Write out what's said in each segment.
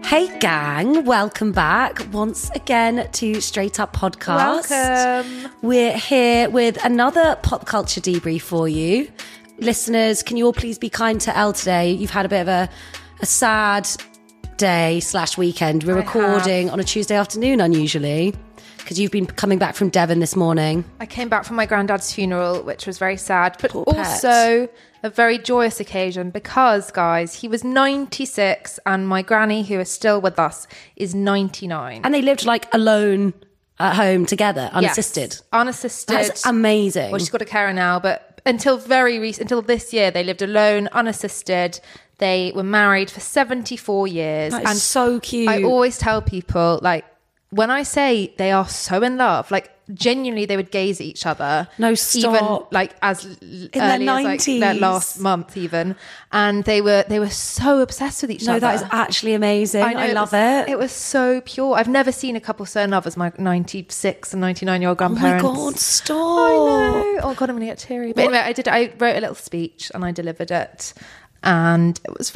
Hey gang, welcome back once again to Straight Up Podcast. Welcome. We're here with another pop culture debrief for you. Listeners, can you all please be kind to Elle today? You've had a bit of a sad day / weekend. We're recording on a Tuesday afternoon unusually because you've been coming back from Devon this morning. I came back from my granddad's funeral, which was very sad, but Poor also a very joyous occasion because, guys, he was 96 and my granny, who is still with us, is 99. And they lived like alone at home together, unassisted. Yes, unassisted. That's amazing. Well, she's got a carer now, but until until this year, they lived alone, unassisted. They were married for 74 years. That is so cute. I always tell people, like, when I say they are so in love, like, genuinely they would gaze at each other. No, stop. Even like as early as like their last month even. And they were so obsessed with each other. No, that is actually amazing. I love it. It was so pure. I've never seen a couple so in love as my 96 and 99-year-old grandparents. Oh my God, stop. I know. Oh God, I'm going to get teary. But anyway, I wrote a little speech and I delivered it. And it was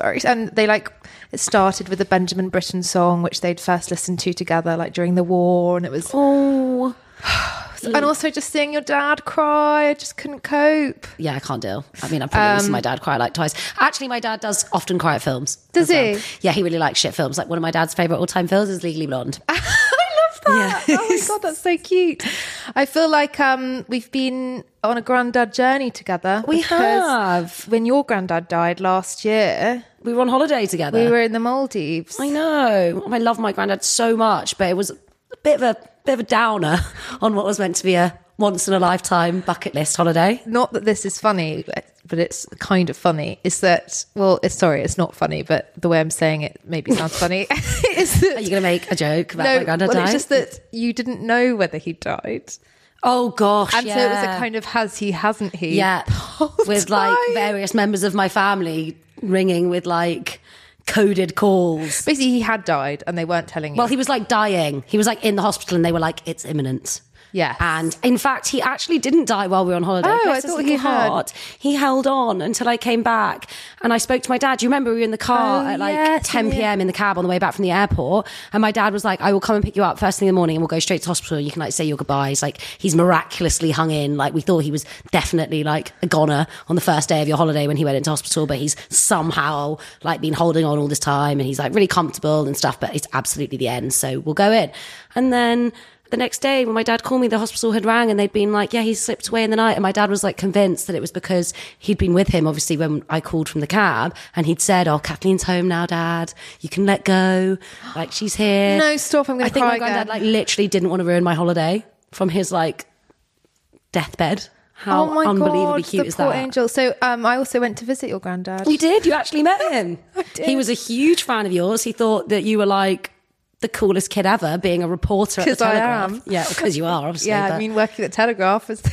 it started with the Benjamin Britten song, which they'd first listened to together, like during the war. And it was... Oh... And also just seeing your dad cry, I just couldn't cope. Yeah, I can't deal. I mean, I've probably seen my dad cry like twice. Actually, my dad does often cry at films. Does he? Yeah, he really likes shit films. Like one of my dad's favourite all-time films is Legally Blonde. I love that. Yeah. Oh my God, that's so cute. I feel like we've been on a granddad journey together. We have. When your granddad died last year... We were on holiday together. We were in the Maldives. I know. I love my granddad so much, but it was a bit of a downer on what was meant to be a once-in-a-lifetime bucket list holiday. Not that this is funny, but it's kind of funny. Is that, well, it's not funny, but the way I'm saying it maybe sounds funny. Is that, Are you going to make a joke about my granddad dying? It's just that you didn't know whether he died. Oh gosh, and so it was a kind of has he, hasn't he? Yeah, with like various members of my family ringing with like coded calls. Basically, he had died and they weren't telling you. Well, he was like dying. He was like in the hospital and they were like, it's imminent. Yeah. And in fact, he actually didn't die while we were on holiday. Oh, Bless I his thought little he had. heart. He held on until I came back and I spoke to my dad. Do you remember we were in the car at like 10 p.m. in the cab on the way back from the airport? And my dad was like, I will come and pick you up first thing in the morning and we'll go straight to hospital. You can like say your goodbyes. Like he's miraculously hung in. Like we thought he was definitely like a goner on the first day of your holiday when he went into hospital, but he's somehow like been holding on all this time and he's like really comfortable and stuff, but it's absolutely the end. So we'll go in. And then the next day when my dad called me, the hospital had rang and they'd been like, yeah, he slipped away in the night. And my dad was like convinced that it was because he'd been with him, obviously, when I called from the cab and he'd said, oh, Kathleen's home now, Dad. You can let go. Like, she's here. No, stop. I'm going to cry. I think my granddad like literally didn't want to ruin my holiday from his like deathbed. How unbelievably cute is that? Poor angel. So I also went to visit your granddad. You did? You actually met him? I did. He was a huge fan of yours. He thought that you were like the coolest kid ever, being a reporter at the Telegraph. I am. Yeah, because you are, obviously. Yeah, but... I mean, working at Telegraph is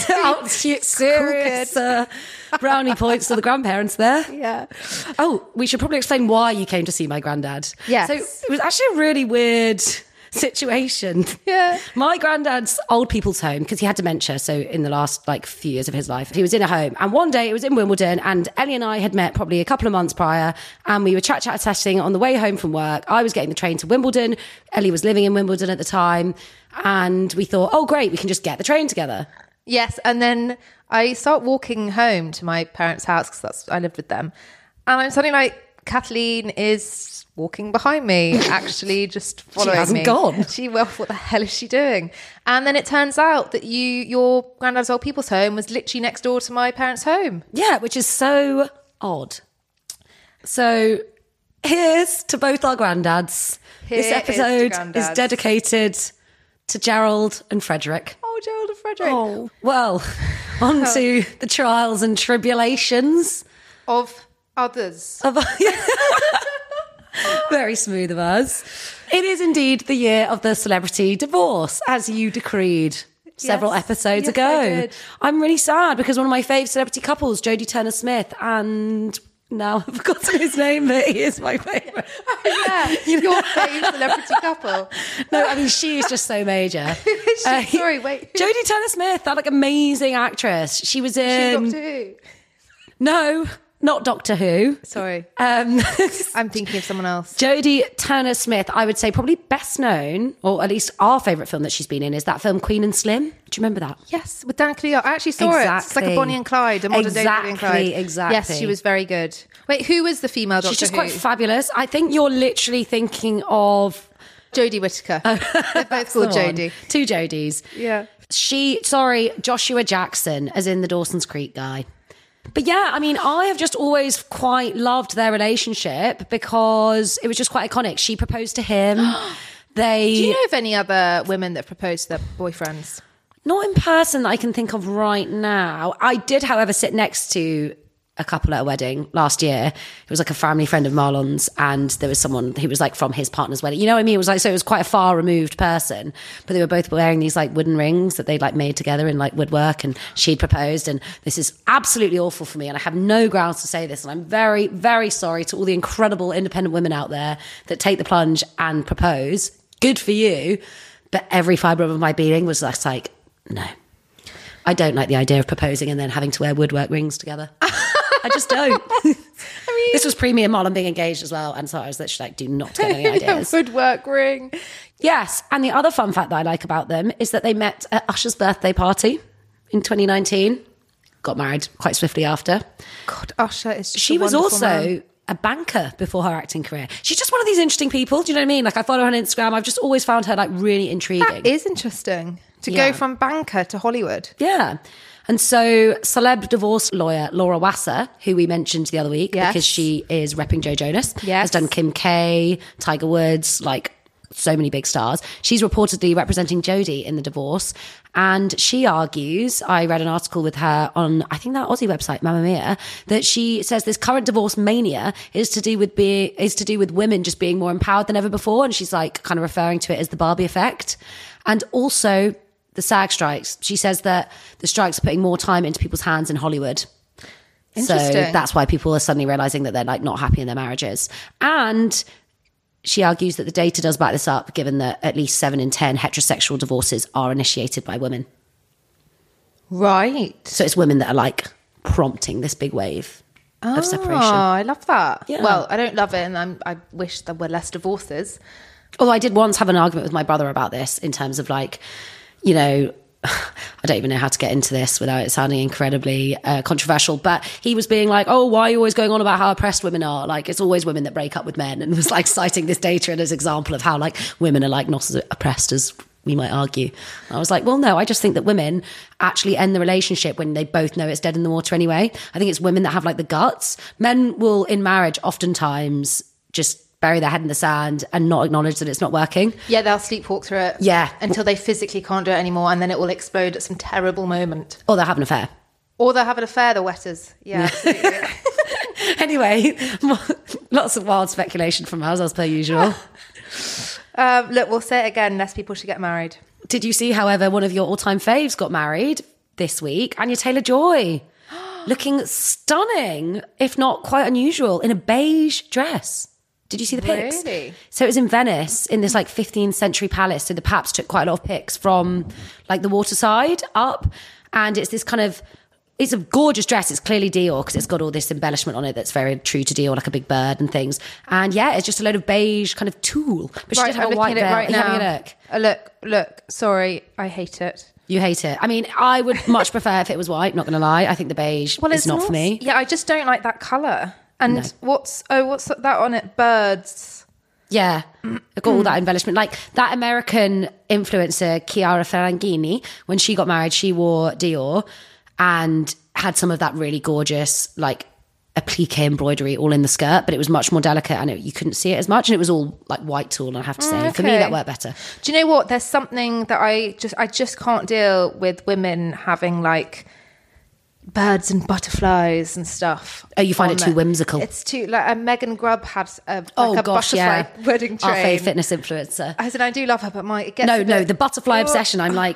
serious brownie points to the grandparents there. Yeah. Oh, we should probably explain why you came to see my granddad. Yes. So it was actually a really weird situation. Yeah. My granddad's old people's home, because he had dementia, so in the last like few years of his life, he was in a home. And one day it was in Wimbledon and Ellie and I had met probably a couple of months prior and we were chat-chatting on the way home from work. I was getting the train to Wimbledon. Ellie was living in Wimbledon at the time. And we thought, oh great, we can just get the train together. Yes. And then I start walking home to my parents' house because I lived with them. And I'm suddenly like, Kathleen is walking behind me, actually just following me. She hasn't gone. Well, what the hell is she doing? And then it turns out that your granddad's old people's home was literally next door to my parents' home. Yeah, which is so odd. So here's to both our granddads. This episode is dedicated to Gerald and Frederick. Oh, Gerald and Frederick. Oh, well, on to the trials and tribulations of others. Very smooth of us. It is indeed the year of the celebrity divorce, as you decreed several episodes ago. I did. I'm really sad because one of my favourite celebrity couples, Jodie Turner-Smith, and now I've forgotten his name, but he is my favourite. Yeah, your favourite celebrity couple. No, I mean, she is just so major. Sorry, wait. Jodie Turner-Smith, that like amazing actress. She was in... She Doctor Who? No, not Doctor Who. Sorry. I'm thinking of someone else. Jodie Turner-Smith, I would say probably best known, or at least our favourite film that she's been in, is that film Queen and Slim. Do you remember that? Yes, with Dan Cleo. I actually saw it. It's like a Bonnie and Clyde, a modern day Bonnie and Clyde. Exactly. Yes, she was very good. Wait, who was the female Doctor Who? She's just quite fabulous. I think you're literally thinking of... Jodie Whittaker. They're both called Jodie. Two Jodies. Yeah. Joshua Jackson, as in the Dawson's Creek guy. But yeah, I mean, I have just always quite loved their relationship because it was just quite iconic. She proposed to him. Do you know of any other women that proposed to their boyfriends? Not in person that I can think of right now. I did, however, sit next to a couple at a wedding last year. It was like a family friend of Marlon's, and there was someone who was like from his partner's wedding. You know what I mean? It was like, so it was quite a far removed person, but they were both wearing these like wooden rings that they'd like made together in like woodwork, and she'd proposed. And this is absolutely awful for me, and I have no grounds to say this, and I'm very, very sorry to all the incredible independent women out there that take the plunge and propose. Good for you. But every fibre of my being was just like, no, I don't like the idea of proposing and then having to wear woodwork rings together. I just don't. I mean, this was pre me and Marlon being engaged as well, and so I was literally like, do not get any ideas. Woodwork ring. Yes, and the other fun fact that I like about them is that they met at Usher's birthday party in 2019, got married quite swiftly after. God, Usher is just She was also man. a banker before her acting career. She's just one of these interesting people, do you know what I mean? Like, I follow her on Instagram. I've just always found her like really intriguing. That is interesting, to go from banker to Hollywood. Yeah. And so celeb divorce lawyer Laura Wasser, who we mentioned the other week because she is repping Joe Jonas, has done Kim K, Tiger Woods, like so many big stars. She's reportedly representing Jodie in the divorce. And she argues, I read an article with her on, I think that Aussie website, Mamma Mia, that she says this current divorce mania is to do with women just being more empowered than ever before. And she's like kind of referring to it as the Barbie effect. And also the SAG strikes. She says that the strikes are putting more time into people's hands in Hollywood. So that's why people are suddenly realizing that they're like not happy in their marriages. And she argues that the data does back this up, given that at least 7 in 10 heterosexual divorces are initiated by women. Right. So it's women that are like prompting this big wave of separation. Oh, I love that. Yeah. Well, I don't love it, and I wish there were less divorces. Although I did once have an argument with my brother about this in terms of like, you know, I don't even know how to get into this without it sounding incredibly controversial, but he was being like, oh, why are you always going on about how oppressed women are? Like, it's always women that break up with men, and was like citing this data as an example of how like women are like not as oppressed as we might argue. And I was like, well, no, I just think that women actually end the relationship when they both know it's dead in the water anyway. I think it's women that have like the guts. Men will in marriage oftentimes just bury their head in the sand and not acknowledge that it's not working. Yeah, they'll sleepwalk through it. Yeah. Until they physically can't do it anymore, and then it will explode at some terrible moment. Or they'll have an affair. Or they'll have an affair, the wetters. Yeah, absolutely. Anyway, lots of wild speculation from us, as per usual. Look, we'll say it again, less people should get married. Did you see, however, one of your all-time faves got married this week? Anya Taylor-Joy. Looking stunning, if not quite unusual, in a beige dress. Did you see the pics? Really? So it was in Venice in this like 15th century palace. So the Paps took quite a lot of pics from like the waterside up. And it's this kind of, it's a gorgeous dress. It's clearly Dior because it's got all this embellishment on it that's very true to Dior, like a big bird and things. And yeah, it's just a load of beige kind of tulle. But she did have a white veil. Right now. Having a look? Look. Sorry, I hate it. You hate it. I mean, I would much prefer if it was white, not going to lie. I think the beige is not for me. Yeah, I just don't like that colour. And what's that on it? Birds. Yeah, I've got all that embellishment. Like that American influencer, Chiara Ferragini, when she got married, she wore Dior and had some of that really gorgeous, like applique embroidery all in the skirt, but it was much more delicate and you couldn't see it as much. And it was all like white tulle, I have to say. Okay. For me, that worked better. Do you know what? There's something that I just can't deal with women having like birds and butterflies and stuff. Oh, you find it too whimsical? It's too like Megan Grubb had a butterfly wedding train. Our fave fitness influencer. I said I do love her, but no, the butterfly obsession. I'm like,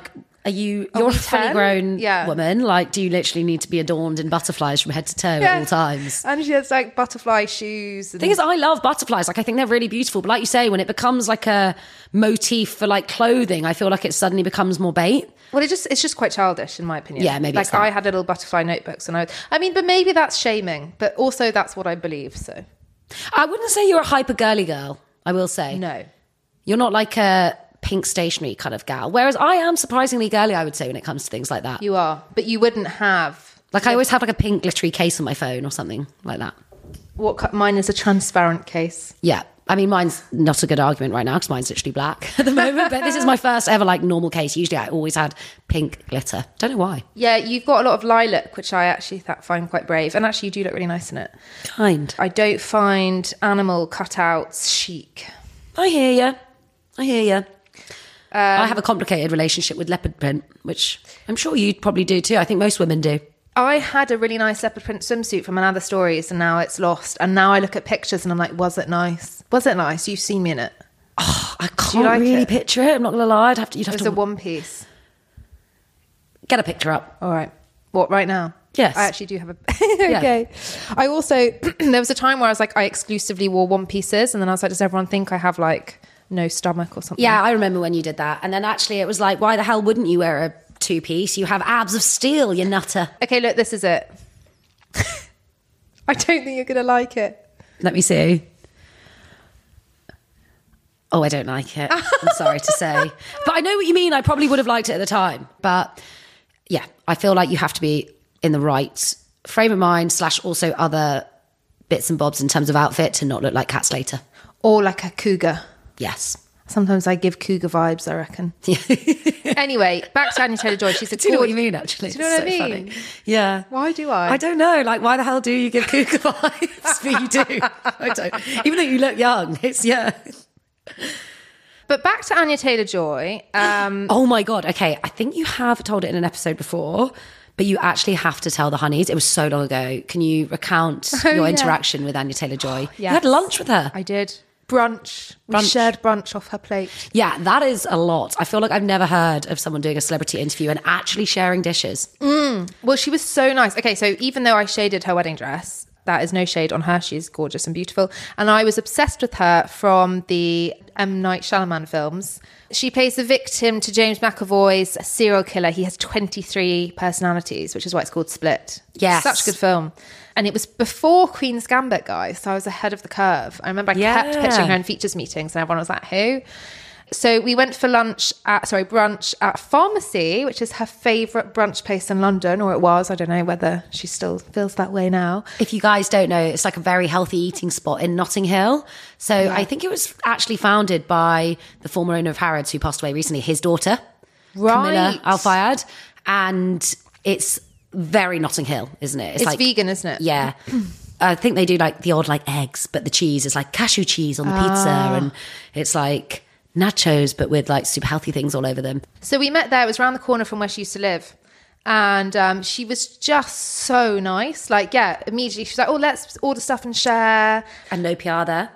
you're a fully grown woman. Like, do you literally need to be adorned in butterflies from head to toe at all times? And she has like butterfly shoes. The thing is, I love butterflies. Like, I think they're really beautiful. But like you say, when it becomes like a motif for like clothing, I feel like it suddenly becomes more bait. Well, it's just quite childish, in my opinion. Yeah, maybe. Like, I had little butterfly notebooks, and but maybe that's shaming. But also, that's what I believe. So, I wouldn't say you're a hyper girly girl. I will say no. You're not like a pink stationery kind of gal. Whereas I am surprisingly girly, I would say, when it comes to things like that. You are, but you wouldn't have. Like, I always have like a pink glittery case on my phone or something like that. Mine is a transparent case. Yeah. I mean, mine's not a good argument right now because mine's literally black at the moment. But this is my first ever like normal case. Usually I always had pink glitter. Don't know why. Yeah, you've got a lot of lilac, which I actually find quite brave. And actually, you do look really nice in it. Kind. I don't find animal cutouts chic. I hear you. I have a complicated relationship with leopard print, which I'm sure you probably do too. I think most women do. I had a really nice leopard print swimsuit from Another Stories, and now it's lost. And now I look at pictures and I'm like, was it nice? Was it nice? You've seen me in it. Oh, I can't really picture it. I'm not going to lie. You'd have to. It's a one piece. Get a picture up. All right. What, right now? Yes. I actually do have a... Okay. Yeah. I also... there was a time where I was like, I exclusively wore one pieces, and then I was like, does everyone think I have like no stomach or something? Yeah, I remember when you did that. And then actually it was like, why the hell wouldn't you wear a two-piece? You have abs of steel, you nutter. Okay, look, this is it. I don't think you're going to like it. Let me see. Oh, I don't like it. I'm sorry to say. But I know what you mean. I probably would have liked it at the time. But yeah, I feel like you have to be in the right frame of mind / also other bits and bobs in terms of outfit to not look like Cat Slater. Or like a cougar. Yes. Sometimes I give cougar vibes, I reckon. Anyway, back to Anya Taylor-Joy. She's a Do you know what you mean, actually? Do you know what I mean? Funny. Yeah. Why do I? I don't know. Like, why the hell do you give cougar vibes? But you do. I don't. Even though you look young, it's, yeah. But back to Anya Taylor-Joy. Oh my God. Okay. I think you have told it in an episode before, but you actually have to tell the honeys. It was so long ago. Can you recount your interaction with Anya Taylor-Joy? Yes. You had lunch with her. I did. Brunch. We shared brunch off her plate. Yeah, that is a lot. I feel like I've never heard of someone doing a celebrity interview and actually sharing dishes. Well, she was so nice. Okay, so even though I shaded her wedding dress, that is no shade on her. She's gorgeous and beautiful. And I was obsessed with her from the M. Night Shyamalan films. She plays the victim to James McAvoy's serial killer. He has 23 personalities, which is why it's called Split. Yes. Such a good film. And it was before Queen's Gambit, guys. So I was ahead of the curve. I remember I kept pitching her in features meetings and everyone was like, who? So we went for brunch at Pharmacy, which is her favourite brunch place in London, or it was. I don't know whether she still feels that way now. If you guys don't know, it's like a very healthy eating spot in Notting Hill. So yeah. I think it was actually founded by the former owner of Harrods, who passed away recently, his daughter, Camilla Al-Fayed. And it's very Notting Hill, isn't it? It's like vegan, isn't it? Yeah. I think they do like the odd like eggs, but the cheese is like cashew cheese on the pizza, and it's like nachos but with like super healthy things all over them. So we met there. It was around the corner from where she used to live, and she was just so nice. Like, yeah, immediately she was like, oh, let's order stuff and share. And no PR there.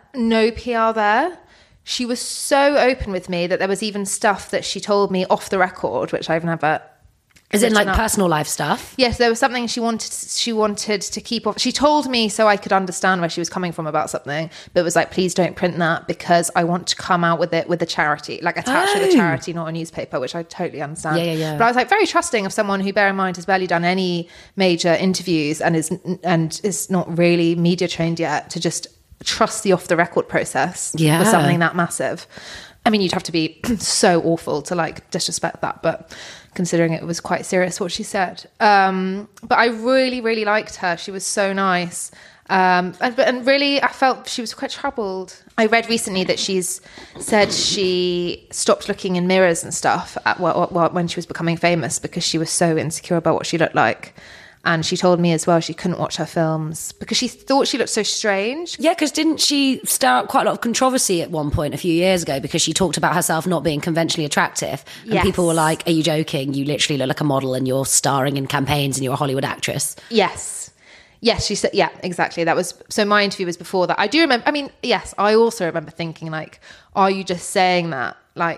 She was so open with me that there was even stuff that she told me off the record, which I've never... Is it like personal life stuff? Yes, there was something she wanted to keep off. She told me so I could understand where she was coming from about something, but it was like, please don't print that because I want to come out with it with a charity, like attached with a charity, not a newspaper, which I totally understand. Yeah. But I was like very trusting of someone who, bear in mind, has barely done any major interviews and is not really media trained yet, to just trust the off the record process for something that massive. I mean, you'd have to be so awful to like disrespect that, but considering it was quite serious what she said. But I really, really liked her. She was so nice. And really, I felt she was quite troubled. I read recently that she's said she stopped looking in mirrors and stuff when she was becoming famous because she was so insecure about what she looked like. And she told me as well she couldn't watch her films because she thought she looked so strange. Yeah, because didn't she stir up quite a lot of controversy at one point a few years ago because she talked about herself not being conventionally attractive? And people were like, are you joking? You literally look like a model and you're starring in campaigns and you're a Hollywood actress. Yes, she said, yeah, exactly. That was, so my interview was before that. I do remember, I mean, yes, I also remember thinking like, are you just saying that? Like,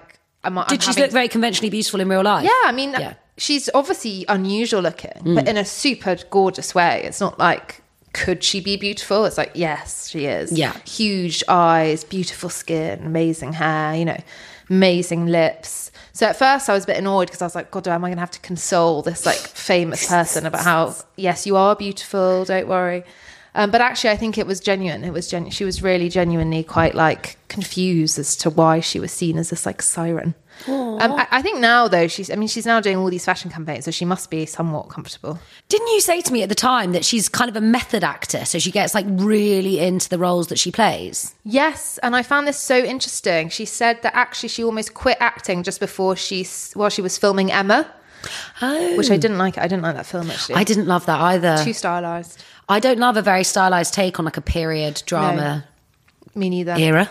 Did she look very conventionally beautiful in real life? Yeah, I mean, she's obviously unusual looking, but in a super gorgeous way. It's not like, could she be beautiful? It's like, yes, she is. Yeah. Huge eyes, beautiful skin, amazing hair, you know, amazing lips. So at first I was a bit annoyed because I was like, God, am I going to have to console this like famous person about how, yes, you are beautiful, don't worry. But actually I think it was genuine. She was really genuinely quite like confused as to why she was seen as this like siren. I think now though, she's now doing all these fashion campaigns, so she must be somewhat comfortable. Didn't you say to me at the time that she's kind of a method actor, so she gets like really into the roles that she plays? Yes, and I found this so interesting. She said that actually she almost quit acting just before while she was filming Emma. Oh. Which I didn't like. I didn't like that film actually. I didn't love that either. Too stylized. I don't love a very stylized take on like a period drama. No, me neither. Era.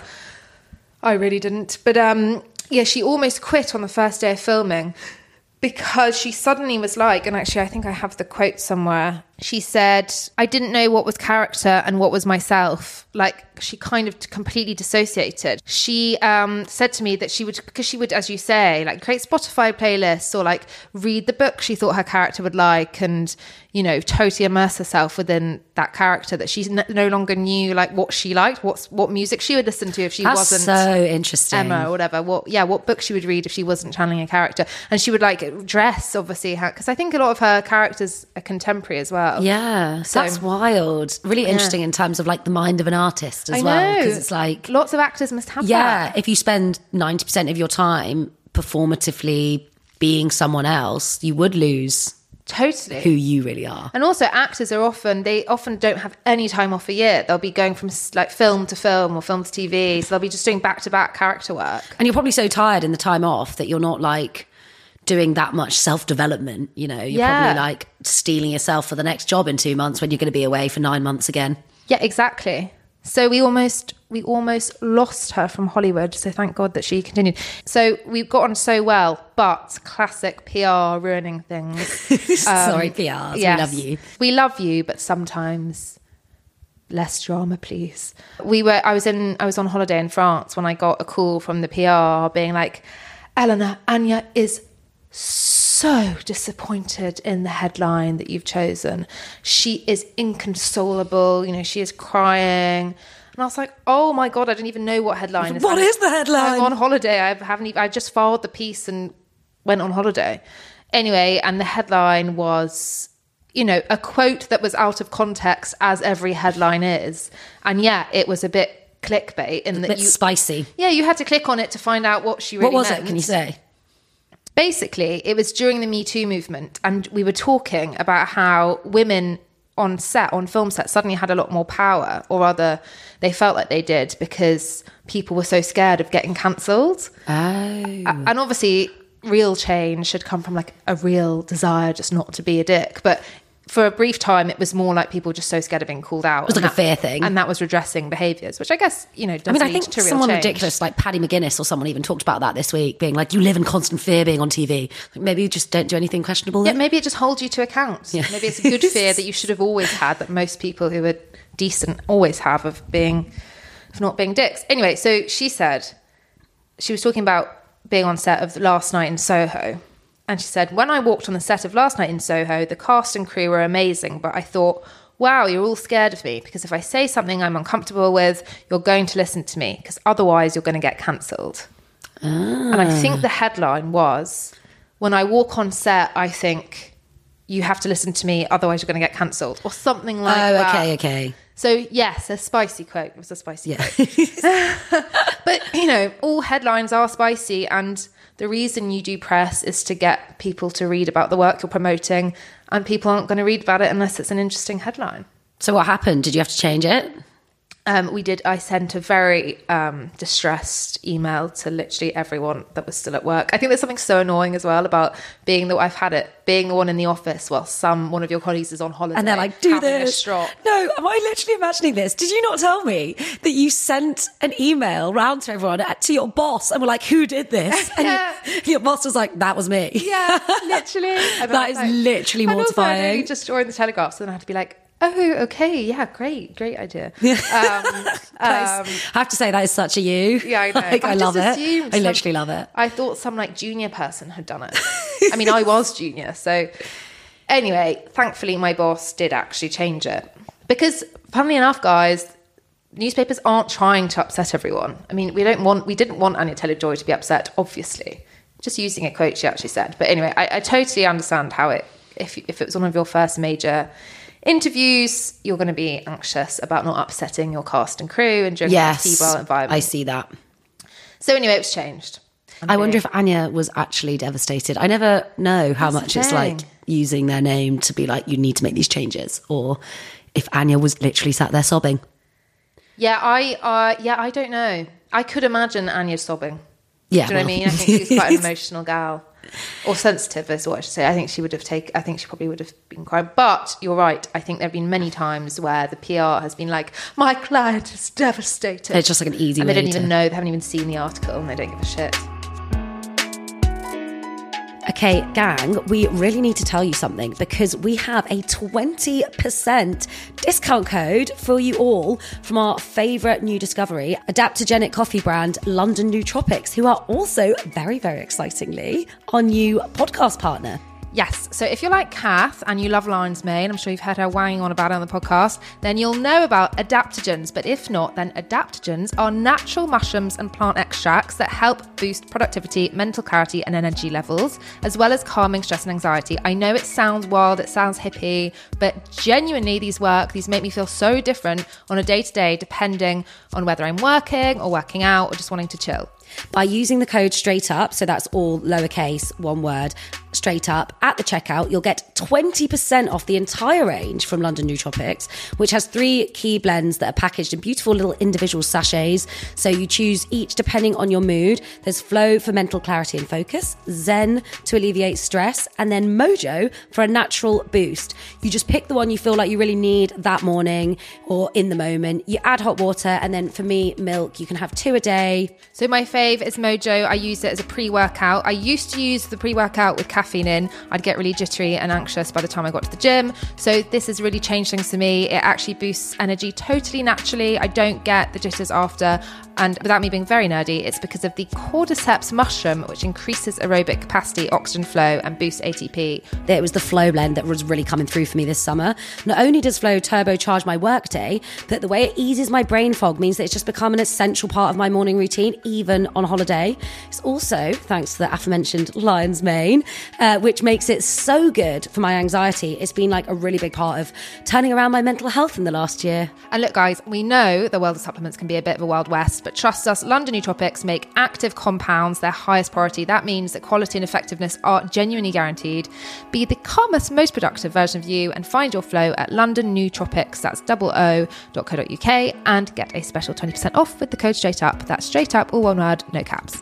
I really didn't. But yeah, she almost quit on the first day of filming because she suddenly was like, and actually I think I have the quote somewhere. She said, I didn't know what was character and what was myself. Like she kind of completely dissociated. She said to me that she would, as you say, like create Spotify playlists or like read the book she thought her character would like and, you know, totally immerse herself within that character, that she no longer knew like what she liked, what music she would listen to if she wasn't so interesting. Emma or whatever, what book she would read if she wasn't channeling a character. And she would like dress, obviously, because I think a lot of her characters are contemporary as well. Yeah, so that's wild. Really interesting in terms of like the mind of an artist as well. Because it's like lots of actors must have that. Yeah, if you spend 90% of your time performatively being someone else, you would lose totally who you really are. And also actors are often don't have any time off a year. They'll be going from like film to film or film to TV, so they'll be just doing back-to-back character work. And you're probably so tired in the time off that you're not like doing that much self-development, you know. You're probably like stealing yourself for the next job in 2 months when you're going to be away for 9 months again. Yeah, exactly. So we almost lost her from Hollywood, so thank God that she continued. So we got on so well, but classic PR ruining things. Sorry, PRs, yes. We love you. We love you, but sometimes less drama, please. I was on holiday in France when I got a call from the PR being like, Eleanor, Anya is so disappointed in the headline that you've chosen. She is inconsolable, you know, she is crying. And I was like, oh my God, I don't even know what headline is. What is the headline? I'm on holiday. I just filed the piece and went on holiday. Anyway, and the headline was, you know, a quote that was out of context, as every headline is. And yeah, it was a bit clickbait in that a bit spicy. Yeah, you had to click on it to find out what she really meant. What was it? Can you say? Basically, it was during the Me Too movement, and we were talking about how women on film set, suddenly had a lot more power, or rather, they felt like they did because people were so scared of getting cancelled. Oh. And obviously, real change should come from like a real desire just not to be a dick. But for a brief time, it was more like people just so scared of being called out. It was like a fear thing. And that was redressing behaviours, which I guess, you know, does lead to real change. I think someone ridiculous like Paddy McGuinness or someone even talked about that this week, being like, you live in constant fear being on TV. Like, maybe you just don't do anything questionable then. Yeah, maybe it just holds you to account. Yeah. Maybe it's a good fear that you should have always had, that most people who are decent always have, of not being dicks. Anyway, so she said, she was talking about being on set of Last Night in Soho. And she said, when I walked on the set of Last Night in Soho, the cast and crew were amazing, but I thought, wow, you're all scared of me, because if I say something I'm uncomfortable with, you're going to listen to me, because otherwise you're going to get cancelled. And I think the headline was, when I walk on set, I think you have to listen to me, otherwise you're going to get cancelled, or something like that. Okay. So yes, a spicy quote. It was a spicy quote. But, you know, all headlines are spicy, and the reason you do press is to get people to read about the work you're promoting, and people aren't going to read about it unless it's an interesting headline. So what happened? Did you have to change it? We did. I sent a very distressed email to literally everyone that was still at work. I think there's something so annoying as well about being the one in the office while one of your colleagues is on holiday. And they're like, do this. No, am I literally imagining this? Did you not tell me that you sent an email round to everyone, to your boss, and were like, who did this? And yeah. your boss was like, that was me. Yeah, literally. That is literally mortifying. And also, just during the Telegraph, so then I had to be like, Oh, okay. Yeah, great idea. I have to say that is such a you. Yeah, I know. Like, I love it. I literally love it. I thought some like junior person had done it. I mean, I was junior. So anyway, thankfully my boss did actually change it. Because funnily enough, guys, newspapers aren't trying to upset everyone. I mean, we didn't want Anya Taylor-Joy to be upset, obviously. Just using a quote she actually said. But anyway, I totally understand how if it was one of your first major interviews, you're going to be anxious about not upsetting your cast and crew and during a feeble environment. I see that. So anyway, it was changed. I wonder if Anya was actually devastated. I never know how much it's like using their name to be like, you need to make these changes, or if Anya was literally sat there sobbing. Yeah, I don't know. I could imagine Anya sobbing. Yeah, do you know what I mean? I think she's quite an emotional gal, or sensitive is what I should say. I think she probably would have been crying. But you're right. I think there have been many times where the PR has been like, my client is devastated. It's just like an easy way. And they don't even know. They haven't even seen the article, and they don't give a shit. Okay, gang, we really need to tell you something because we have a 20% discount code for you all from our favourite new discovery, adaptogenic coffee brand London Nootropics, who are also very, very excitingly our new podcast partner. Yes, so if you're like Kath and you love lion's mane, I'm sure you've heard her wanging on about it on the podcast, then you'll know about adaptogens. But if not, then adaptogens are natural mushrooms and plant extracts that help boost productivity, mental clarity and energy levels, as well as calming stress and anxiety. I know it sounds wild, it sounds hippie, but genuinely these make me feel so different on a day-to-day depending on whether I'm working or working out or just wanting to chill. By using the code straight up, so that's all lowercase, one word, straight up, at the checkout, you'll get 20% off the entire range from London Nootropics, which has 3 key blends that are packaged in beautiful little individual sachets. So you choose each depending on your mood. There's Flow for mental clarity and focus, Zen to alleviate stress, and then Mojo for a natural boost. You just pick the one you feel like you really need that morning or in the moment. You add hot water, and then for me, milk. You can have 2 a day. So my fave is Mojo. I use it as a pre-workout. I used to use the pre-workout with caffeine in. I'd get really jittery and anxious by the time I got to the gym. So this has really changed things for me. It actually boosts energy totally naturally. I don't get the jitters after. And without me being very nerdy, it's because of the cordyceps mushroom, which increases aerobic capacity, oxygen flow, and boosts ATP. It was the Flow blend that was really coming through for me this summer. Not only does Flow turbocharge my workday, but the way it eases my brain fog means that it's just become an essential part of my morning routine, even on holiday. It's also thanks to the aforementioned lion's mane, which makes it so good for my anxiety. It's been like a really big part of turning around my mental health in the last year. And look, guys, we know the world of supplements can be a bit of a wild west, but trust us, London Nootropics make active compounds their highest priority. That means that quality and effectiveness are genuinely guaranteed. Be the calmest, most productive version of you and find your flow at London Nootropics, that's oo.co.uk, and get a special 20% off with the code straight up. That's straight up, all one word, no caps.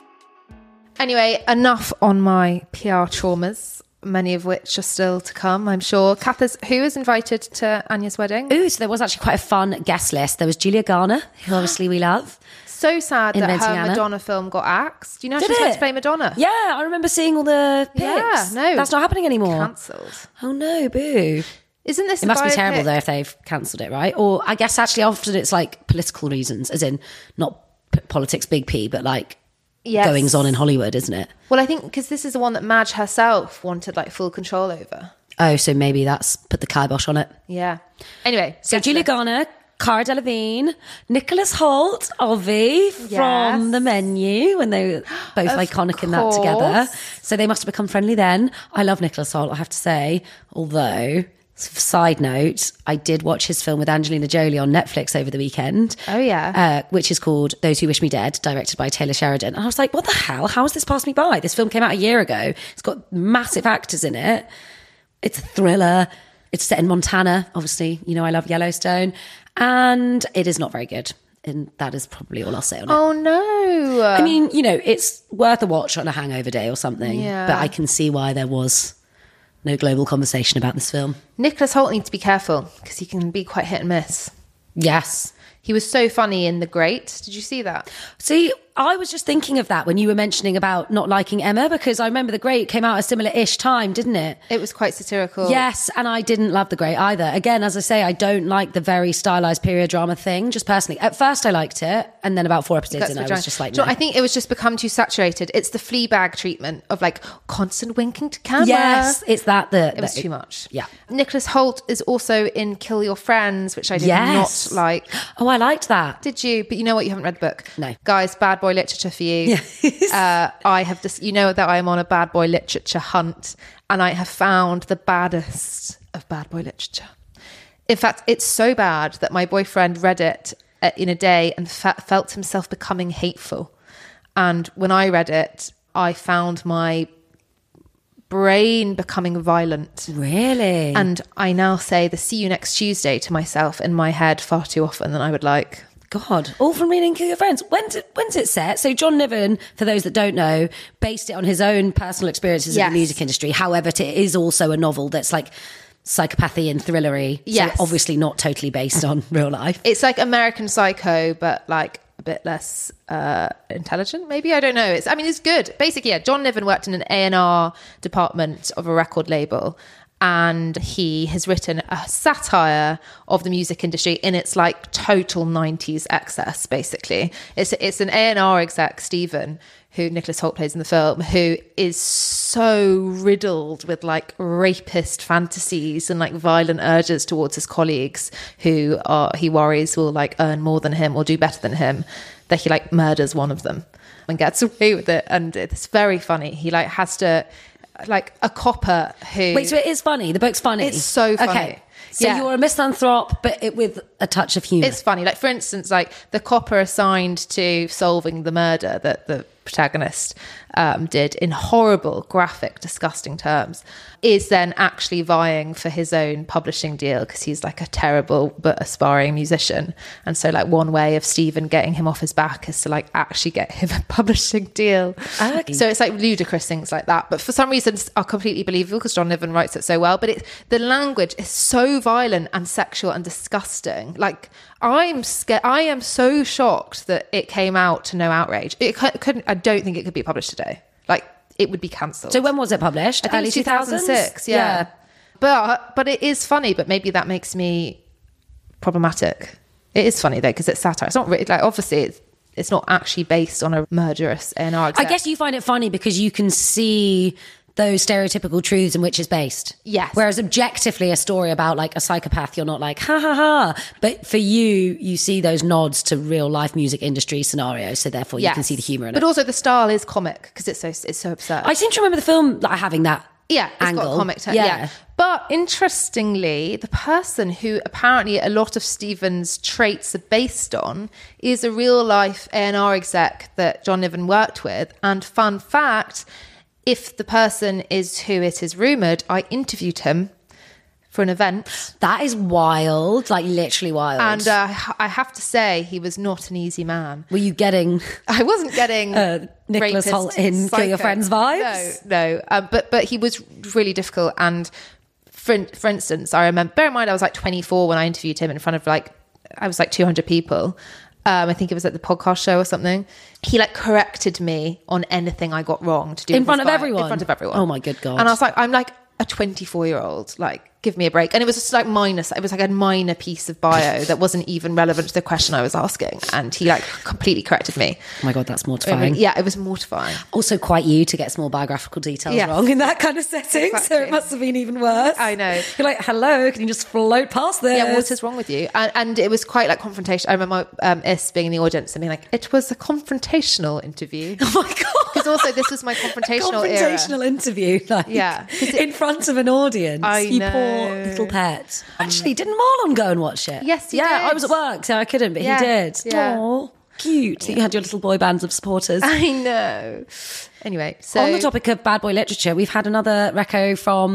Anyway, enough on my PR traumas, many of which are still to come, I'm sure. Kath, who is invited to Anya's wedding? Ooh, so there was actually quite a fun guest list. There was Julia Garner, who obviously we love. So sad that her Madonna film got axed. Do you know she's meant to play Madonna? Yeah, I remember seeing all the pics. Yeah, no. That's not happening anymore. Cancelled. Oh no, boo. Isn't this It must be terrible though if they've cancelled it, right? Or I guess actually often it's like political reasons, as in not politics big P, but like goings on in Hollywood, isn't it? Well, I think because this is the one that Madge herself wanted like full control over. Oh, so maybe that's put the kibosh on it. Yeah. Anyway, so Julia Garner, Cara Delevingne, Nicholas Hoult, Ovi from The Menu, when they were both iconic in that together. So they must have become friendly then. I love Nicholas Hoult, I have to say. Although, side note, I did watch his film with Angelina Jolie on Netflix over the weekend. Oh, yeah. Which is called Those Who Wish Me Dead, directed by Taylor Sheridan. And I was like, what the hell? How has this passed me by? This film came out a year ago. It's got massive actors in it. It's a thriller. It's set in Montana. Obviously, you know, I love Yellowstone. And it is not very good. And that is probably all I'll say on it. Oh, no. I mean, you know, it's worth a watch on a hangover day or something. Yeah. But I can see why there was no global conversation about this film. Nicholas Hoult needs to be careful because he can be quite hit and miss. Yes. He was so funny in The Great. Did you see that? See, I was just thinking of that when you were mentioning about not liking Emma, because I remember The Great came out a similar-ish time, didn't it? It was quite satirical. Yes, and I didn't love The Great either. Again, as I say, I don't like the very stylized period drama thing, just personally. At first I liked it, and then about 4 episodes in, I was just like, no. I think it was just become too saturated. It's the Fleabag treatment of like constant winking to camera. Yes, it's that. It was too much. Yeah. Nicholas Hoult is also in Kill Your Friends, which I did not like. Oh, I liked that. Did you? But you know what? You haven't read the book. No. Guys, bad boy literature for you. Yes. I have just, you know that I am on a bad boy literature hunt, and I have found the baddest of bad boy literature. In fact, it's so bad that my boyfriend read it in a day and felt himself becoming hateful. And when I read it, I found my brain becoming violent. Really? And I now say the see you next Tuesday to myself in my head far too often than I would like. God, all from reading Kill Your Friends. When's it set? So John Niven, for those that don't know, based it on his own personal experiences in the music industry. However, it is also a novel that's like psychopathy and thrillery. Yes. So obviously not totally based on real life. It's like American Psycho, but like a bit less intelligent, maybe. I don't know. It's good. Basically, John Niven worked in an A&R department of a record label, and he has written a satire of the music industry in its like total 90s excess, basically. It's an A&R exec, Stephen, who Nicholas Hoult plays in the film, who is so riddled with like rapist fantasies and like violent urges towards his colleagues who he worries will like earn more than him or do better than him, that he like murders one of them and gets away with it. And it's very funny. He like has to, like a copper who... Wait, so it is funny? The book's funny? It's so funny. Okay. So you're a misanthrope, but with a touch of humour. It's funny. Like, for instance, like the copper assigned to solving the murder that the protagonist did in horrible, graphic, disgusting terms is then actually vying for his own publishing deal because he's like a terrible but aspiring musician. And so like one way of Stephen getting him off his back is to like actually get him a publishing deal. Okay. So it's like ludicrous things like that. But for some reason are completely believable because John Niven writes it so well. But the language is so violent and sexual and disgusting. Like I'm scared. I am so shocked that it came out to no outrage. It couldn't. I don't think it could be published today. Like it would be cancelled. So when was it published? I think early 2006. Yeah. But it is funny. But maybe that makes me problematic. It is funny though because it's satire. It's not really like obviously it's not actually based on a murderous A&R exec. I guess you find it funny because you can see those stereotypical truths in which it's based. Yes. Whereas objectively a story about like a psychopath, you're not like, ha ha ha. But for you see those nods to real life music industry scenarios. So therefore you can see the humour in it. But also the style is comic because it's so absurd. I seem to remember the film like, having that angle. Got a comic turn. Yeah. But interestingly, the person who apparently a lot of Stephen's traits are based on is a real life A&R exec that John Niven worked with. And fun fact, if the person is who it is rumoured, I interviewed him for an event. That is wild, like literally wild. And I have to say, he was not an easy man. Were you getting... I wasn't getting... Nicholas Hoult in Kill Your Friends vibes? No. But he was really difficult. And for instance, I remember... Bear in mind, I was like 24 when I interviewed him in front of like... I was like 200 people. I think it was at the podcast show or something. He like corrected me on anything I got wrong to do in front of everyone. In front of everyone. Oh my good God. And I was like, I'm like a 24-year-old. Like, give me a break. And it was just like it was like a minor piece of bio that wasn't even relevant to the question I was asking. And he like completely corrected me. Oh my God, that's mortifying. Yeah, it was mortifying. Also quite you to get small biographical details wrong in that kind of setting. Exactly. So it must have been even worse. I know. You're like, hello, can you just float past this? Yeah, what is wrong with you? And it was quite like confrontation. I remember Is being in the audience and being like, it was a confrontational interview. Oh my God. Because also this was my confrontational era. Confrontational interview. Like, yeah. In front of an audience. I know. Poor little pet. Actually, didn't Marlon go and watch it? Yes, he did. I was at work, so I couldn't, but he did. Yeah. Aww, cute. So you had your little boy bands of supporters. I know. Anyway, so... On the topic of bad boy literature, we've had another reco from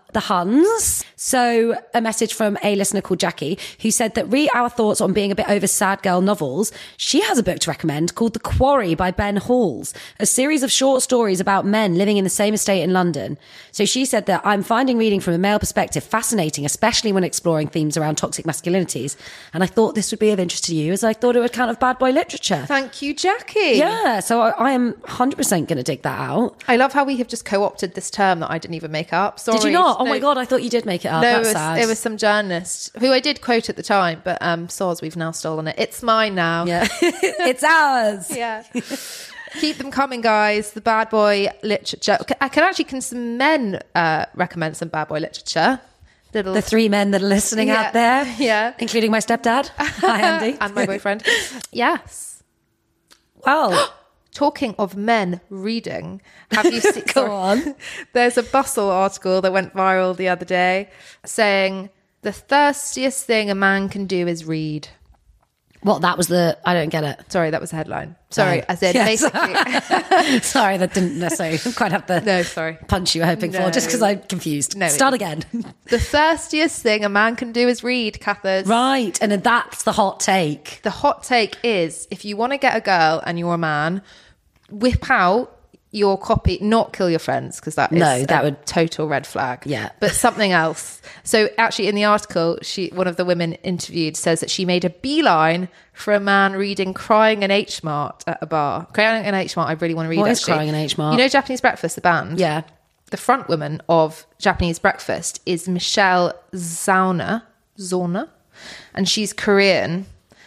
the Huns. So a message from a listener called Jackie, who said that read our thoughts on being a bit over sad girl novels. She has a book to recommend called The Quarry by Ben Halls, a series of short stories about men living in the same estate in London. So she said that I'm finding reading from a male perspective fascinating, especially when exploring themes around toxic masculinities. And I thought this would be of interest to you, as I thought it would count as bad boy literature. Thank you, Jackie. Yeah, so I am 100% going to dig that out. I love how we have just co-opted this term that I didn't even make up. Sorry. Did you not? Oh my God, I thought you did make it up. No, That's sad. It was some journalist who I did quote at the time, but soz, we've now stolen it. It's mine now. Yeah, it's ours. Yeah. Keep them coming, guys. The bad boy literature. Can some men recommend some bad boy literature? The 3 men that are listening out there. Yeah. Including my stepdad. Hi, Andy. And my boyfriend. Yes. Well... Talking of men reading, have you seen... Go on. There's a Bustle article that went viral the other day saying the thirstiest thing a man can do is read. What, that was the... I don't get it. Sorry, that was the headline. Sorry, as in yes. basically... Sorry, that didn't necessarily quite have the no, sorry. punch you were hoping for, just because I'm confused. No, Start again. The thirstiest thing a man can do is read, Cathers. Right, and that's the hot take. The hot take is, if you want to get a girl and you're a man, whip out your copy, not Kill Your Friends, because that is that would total red flag. Yeah. But something else. So actually in the article, one of the women interviewed says that she made a beeline for a man reading Crying in H Mart at a bar. Crying in H Mart, I really want to read. What is actually. Crying in H Mart? You know Japanese Breakfast, the band? Yeah. The front woman of Japanese Breakfast is Michelle Zauner, and she's Korean.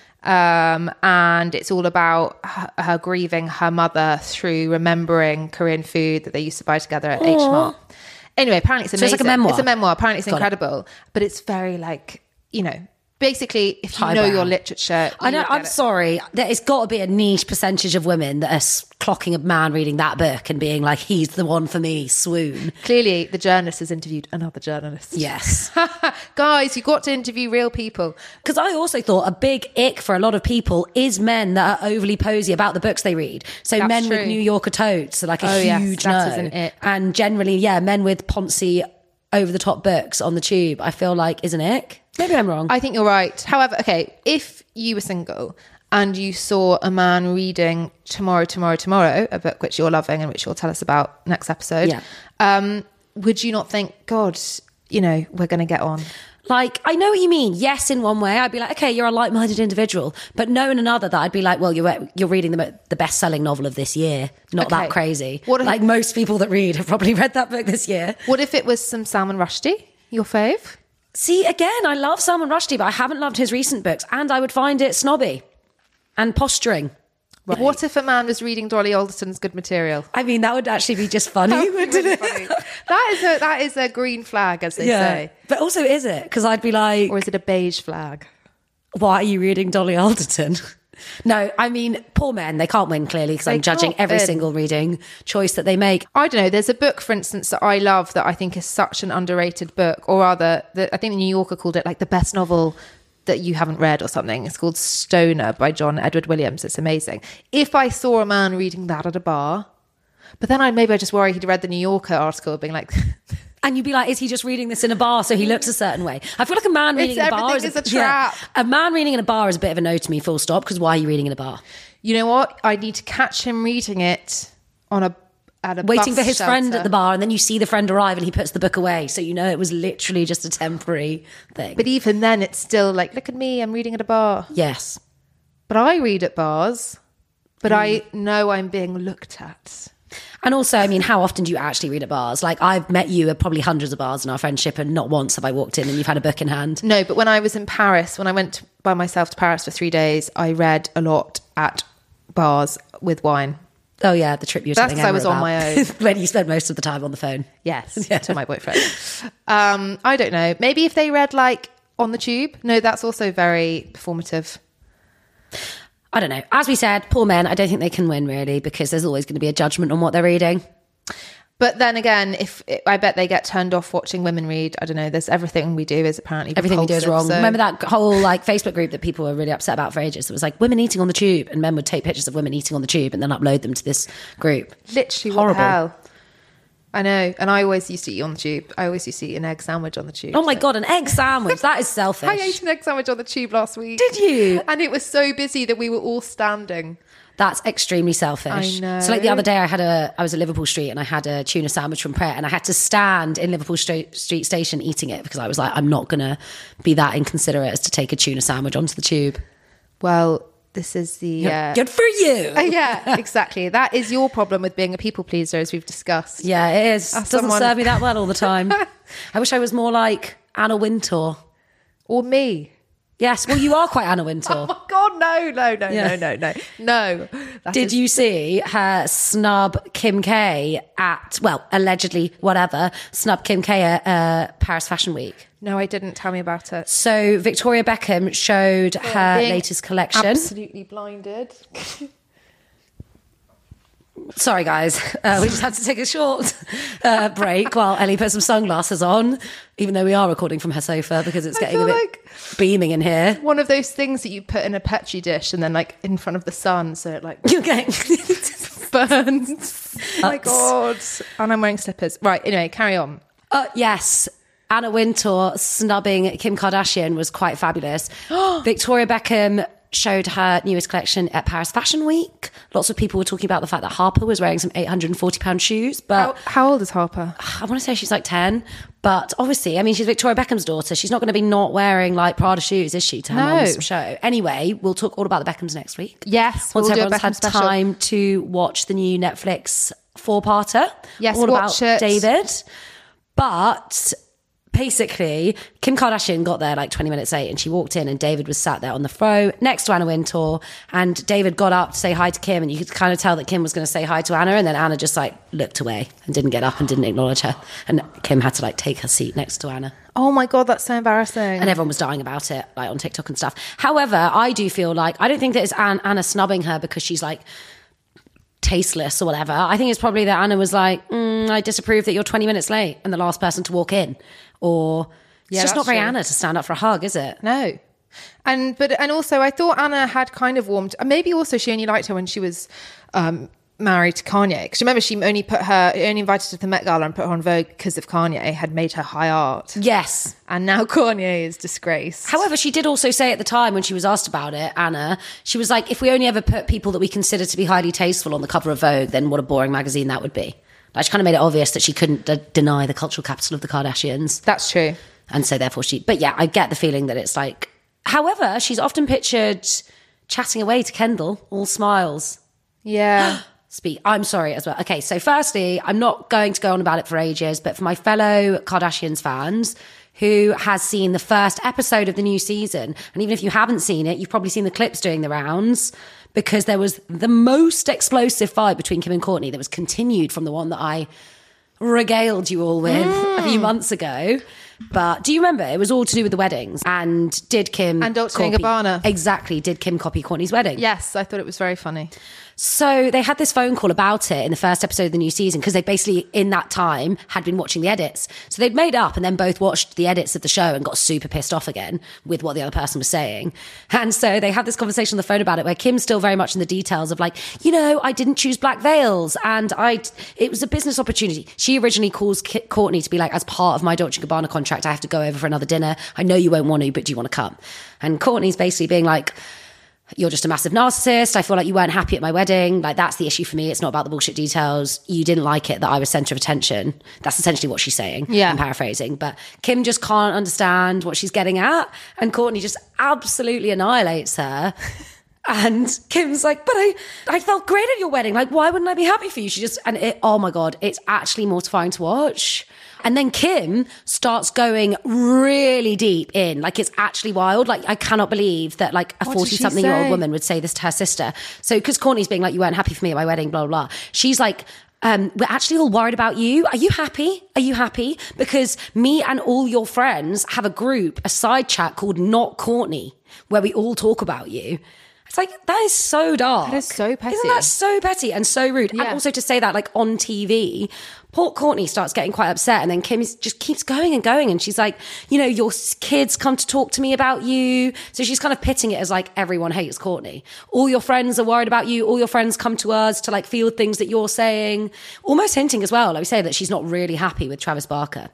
And it's all about her grieving her mother through remembering Korean food that they used to buy together at H Mart. Anyway, apparently it's amazing. So it's like a memoir. It's a memoir. Apparently it's incredible, but it's very basically, if you know your literature, I know. I'm sorry. There's got to be a niche percentage of women that are clocking a man reading that book and being like, "He's the one for me." Swoon. Clearly, the journalist has interviewed another journalist. Yes, guys, you've got to interview real people. Because I also thought a big ick for a lot of people is men that are overly posy about the books they read. So That's men true. with New Yorker totes are like a huge no. That is an ick. And generally, men with poncy over the top books on the tube, I feel like is an ick. Maybe I'm wrong. I think you're right. However, okay, if you were single and you saw a man reading Tomorrow, a book which you're loving and which you'll tell us about next episode, would you not think, God, we're going to get on? Like, I know what you mean. Yes, in one way, I'd be like, okay, you're a like-minded individual. But no, in another, that I'd be like, well, you're reading the best-selling novel of this year. Not that crazy. Like most people that read have probably read that book this year. What if it was some Salman Rushdie, your fave? See, again, I love Salman Rushdie, but I haven't loved his recent books, and I would find it snobby and posturing. Right. What if a man was reading Dolly Alderton's Good Material? I mean, that would actually be just funny, wouldn't it? Funny. That is a green flag, as they say. But also, is it? Because I'd be like... Or is it a beige flag? Why are you reading Dolly Alderton? No, I mean, poor men, they can't win, clearly, because I'm judging every single reading choice that they make. I don't know. There's a book, for instance, that I love that I think is such an underrated book, or rather, I think the New Yorker called it like the best novel that you haven't read or something. It's called Stoner by John Edward Williams. It's amazing. If I saw a man reading that at a bar, but then I just worry he'd read the New Yorker article being like... And you'd be like, is he just reading this in a bar so he looks a certain way? I feel like a man reading in a bar is a trap. Yeah, a man reading in a bar is a bit of a no to me, full stop, because why are you reading in a bar? You know what? I need to catch him reading it at a waiting bus for his shelter. friend at the bar, and then you see the friend arrive and he puts the book away. So you know it was literally just a temporary thing. But even then, it's still like, look at me, I'm reading at a bar. Yes. But I read at bars, but I know I'm being looked at. And also, I mean, how often do you actually read at bars? Like, I've met you at probably hundreds of bars in our friendship, and not once have I walked in and you've had a book in hand. No, but when I was in Paris, when I went by myself to Paris for 3 days, I read a lot at bars with wine. Oh, yeah, the trip you were telling Emma I was about. on my own. When you spent most of the time on the phone. Yes, to my boyfriend. I don't know. Maybe if they read, like, on the tube. No, that's also very performative. I don't know. As we said, poor men, I don't think they can win, really, because there's always going to be a judgment on what they're reading. But then again, I bet they get turned off watching women read. I don't know. There's everything we do is apparently everything we do is wrong. So. Remember that whole Facebook group that people were really upset about for ages? It was like women eating on the tube, and men would take pictures of women eating on the tube and then upload them to this group. Literally, horrible. What the hell? I know. And I always used to eat on the tube. I always used to eat an egg sandwich on the tube. Oh my God, an egg sandwich. That is selfish. I ate an egg sandwich on the tube last week. Did you? And it was so busy that we were all standing. That's extremely selfish. I know. So like the other day I was at Liverpool Street and I had a tuna sandwich from Pret and I had to stand in Liverpool Street Station eating it because I was like, I'm not going to be that inconsiderate as to take a tuna sandwich onto the tube. Well, this is the... Good for you. Yeah, exactly. That is your problem with being a people pleaser, as we've discussed. Yeah, it is. It doesn't serve me that well all the time. I wish I was more like Anna Wintour. Or me. Yes, well, you are quite Anna Wintour. Oh my God, no. Did you see her snub Kim K at, well, allegedly, whatever, snub Kim K at Paris Fashion Week? No, I didn't. Tell me about it. So Victoria Beckham showed her latest collection. Absolutely blinded. Sorry, guys. We just had to take a short break while Ellie put some sunglasses on, even though we are recording from her sofa because it's getting a bit like beaming in here. One of those things that you put in a Petri dish and then like in front of the sun so it like you're getting burns. Oh my God. And I'm wearing slippers. Right, anyway, carry on. Yes. Anna Wintour snubbing Kim Kardashian was quite fabulous. Victoria Beckham showed her newest collection at Paris Fashion Week. Lots of people were talking about the fact that Harper was wearing some £840 shoes. But how old is Harper? I want to say she's like 10. But obviously, I mean, she's Victoria Beckham's daughter. She's not going to be not wearing like Prada shoes, is she, to her mum's show? Anyway, we'll talk all about the Beckhams next week. Yes, once everyone's had time to watch the new Netflix 4-parter. Yes, all watch about it. David. But basically, Kim Kardashian got there like 20 minutes late and she walked in and David was sat there on the throw next to Anna Wintour and David got up to say hi to Kim and you could kind of tell that Kim was going to say hi to Anna and then Anna just like looked away and didn't get up and didn't acknowledge her and Kim had to like take her seat next to Anna. Oh my God, that's so embarrassing. And everyone was dying about it like on TikTok and stuff. However, I do feel like, I don't think that it's Anna snubbing her because she's like tasteless or whatever. I think it's probably that Anna was like, I disapprove that you're 20 minutes late and the last person to walk in. Or it's just not very true. Anna to stand up for a hug, is it? No. And also I thought Anna had kind of warmed, maybe also she only liked her when she was married to Kanye. Because remember, she only invited her to the Met Gala and put her on Vogue because of Kanye had made her high art. Yes. And now Kanye is disgraced. However, she did also say at the time when she was asked about it, Anna, she was like, if we only ever put people that we consider to be highly tasteful on the cover of Vogue, then what a boring magazine that would be. Like, she kind of made it obvious that she couldn't deny the cultural capital of the Kardashians. That's true. And so therefore but yeah, I get the feeling that it's like, however, she's often pictured chatting away to Kendall, all smiles. Yeah. I'm sorry as well. Okay, so firstly, I'm not going to go on about it for ages, but for my fellow Kardashians fans who has seen the first episode of the new season, and even if you haven't seen it, you've probably seen the clips doing the rounds, because there was the most explosive fight between Kim and Kourtney that was continued from the one that I regaled you all with a few months ago. But do you remember? It was all to do with the weddings. And did Kim... And Dolce & Gabbana. Exactly. Did Kim copy Kourtney's wedding? Yes, I thought it was very funny. So they had this phone call about it in the first episode of the new season because they basically, in that time, had been watching the edits. So they'd made up and then both watched the edits of the show and got super pissed off again with what the other person was saying. And so they had this conversation on the phone about it where Kim's still very much in the details of like, I didn't choose black veils and it was a business opportunity. She originally calls Kourtney to be like, as part of my Dolce & Gabbana contract, I have to go over for another dinner. I know you won't want to, but do you want to come? And Kourtney's basically being like, you're just a massive narcissist. I feel like you weren't happy at my wedding. Like, that's the issue for me. It's not about the bullshit details. You didn't like it that I was center of attention. That's essentially what she's saying. Yeah. I'm paraphrasing. But Kim just can't understand what she's getting at. And Kourtney just absolutely annihilates her. And Kim's like, but I felt great at your wedding. Like, why wouldn't I be happy for you? Oh my God, it's actually mortifying to watch. And then Kim starts going really deep in, like it's actually wild. Like, I cannot believe that like a 40-something-year-old woman would say this to her sister. So, because Kourtney's being like, you weren't happy for me at my wedding, blah, blah, blah. She's like, we're actually all worried about you. Are you happy? Are you happy? Because me and all your friends have a group, a side chat called Not Kourtney, where we all talk about you. It's like, that is so dark. That is so petty. Isn't that so petty and so rude? Yeah. And also to say that like on TV, poor Kourtney starts getting quite upset, and then Kim just keeps going and going. And she's like, you know, your kids come to talk to me about you. So she's kind of pitting it as like, everyone hates Kourtney. All your friends are worried about you. All your friends come to us to like feel things that you're saying. Almost hinting as well, like we say, that she's not really happy with Travis Barker.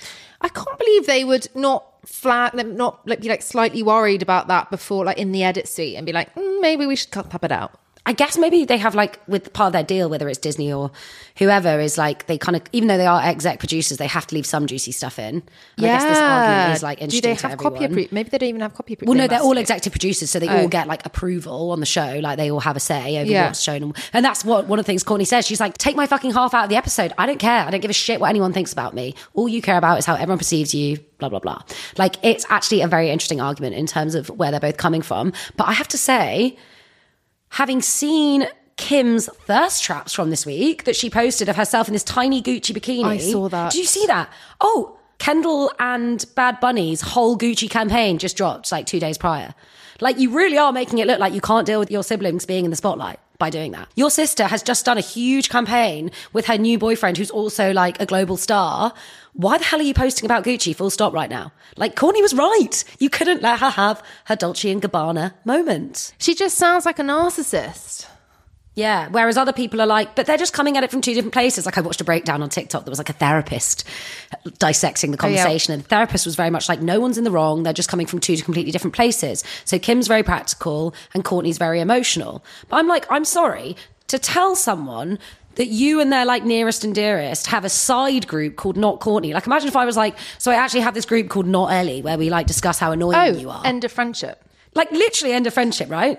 I can't believe they would not flag them, not like be like slightly worried about that before, like in the edit suite, and be like, maybe we should cut it out. I guess maybe they have like, with part of their deal, whether it's Disney or whoever, is like they kind of, even though they are exec producers, they have to leave some juicy stuff in. And I guess this argument is like interesting to everyone. Maybe they don't even have copy. Well, no, they're all executive producers, so they all get like approval on the show. Like they all have a say over what's shown. And that's what one of the things Kourtney says. She's like, take my fucking half out of the episode. I don't care. I don't give a shit what anyone thinks about me. All you care about is how everyone perceives you, blah, blah, blah. Like it's actually a very interesting argument in terms of where they're both coming from. But I have to say, having seen Kim's thirst traps from this week that she posted of herself in this tiny Gucci bikini. I saw that. Did you see that? Oh, Kendall and Bad Bunny's whole Gucci campaign just dropped like 2 days prior. Like you really are making it look like you can't deal with your siblings being in the spotlight by doing that. Your sister has just done a huge campaign with her new boyfriend who's also like a global star. Why the hell are you posting about Gucci full stop right now? Like Kourtney was right. You couldn't let her have her Dolce & Gabbana moment. She just sounds like a narcissist. Yeah, whereas other people are like, but they're just coming at it from two different places. Like I watched a breakdown on TikTok that was like a therapist dissecting the conversation. And the therapist was very much like, no one's in the wrong. They're just coming from two completely different places. So Kim's very practical and Kourtney's very emotional. But I'm like, I'm sorry to tell someone that you and their like nearest and dearest have a side group called Not Kourtney. Like imagine if I was like, so I actually have this group called Not Ellie where we like discuss how annoying you are. End of friendship. Like literally end of friendship, right?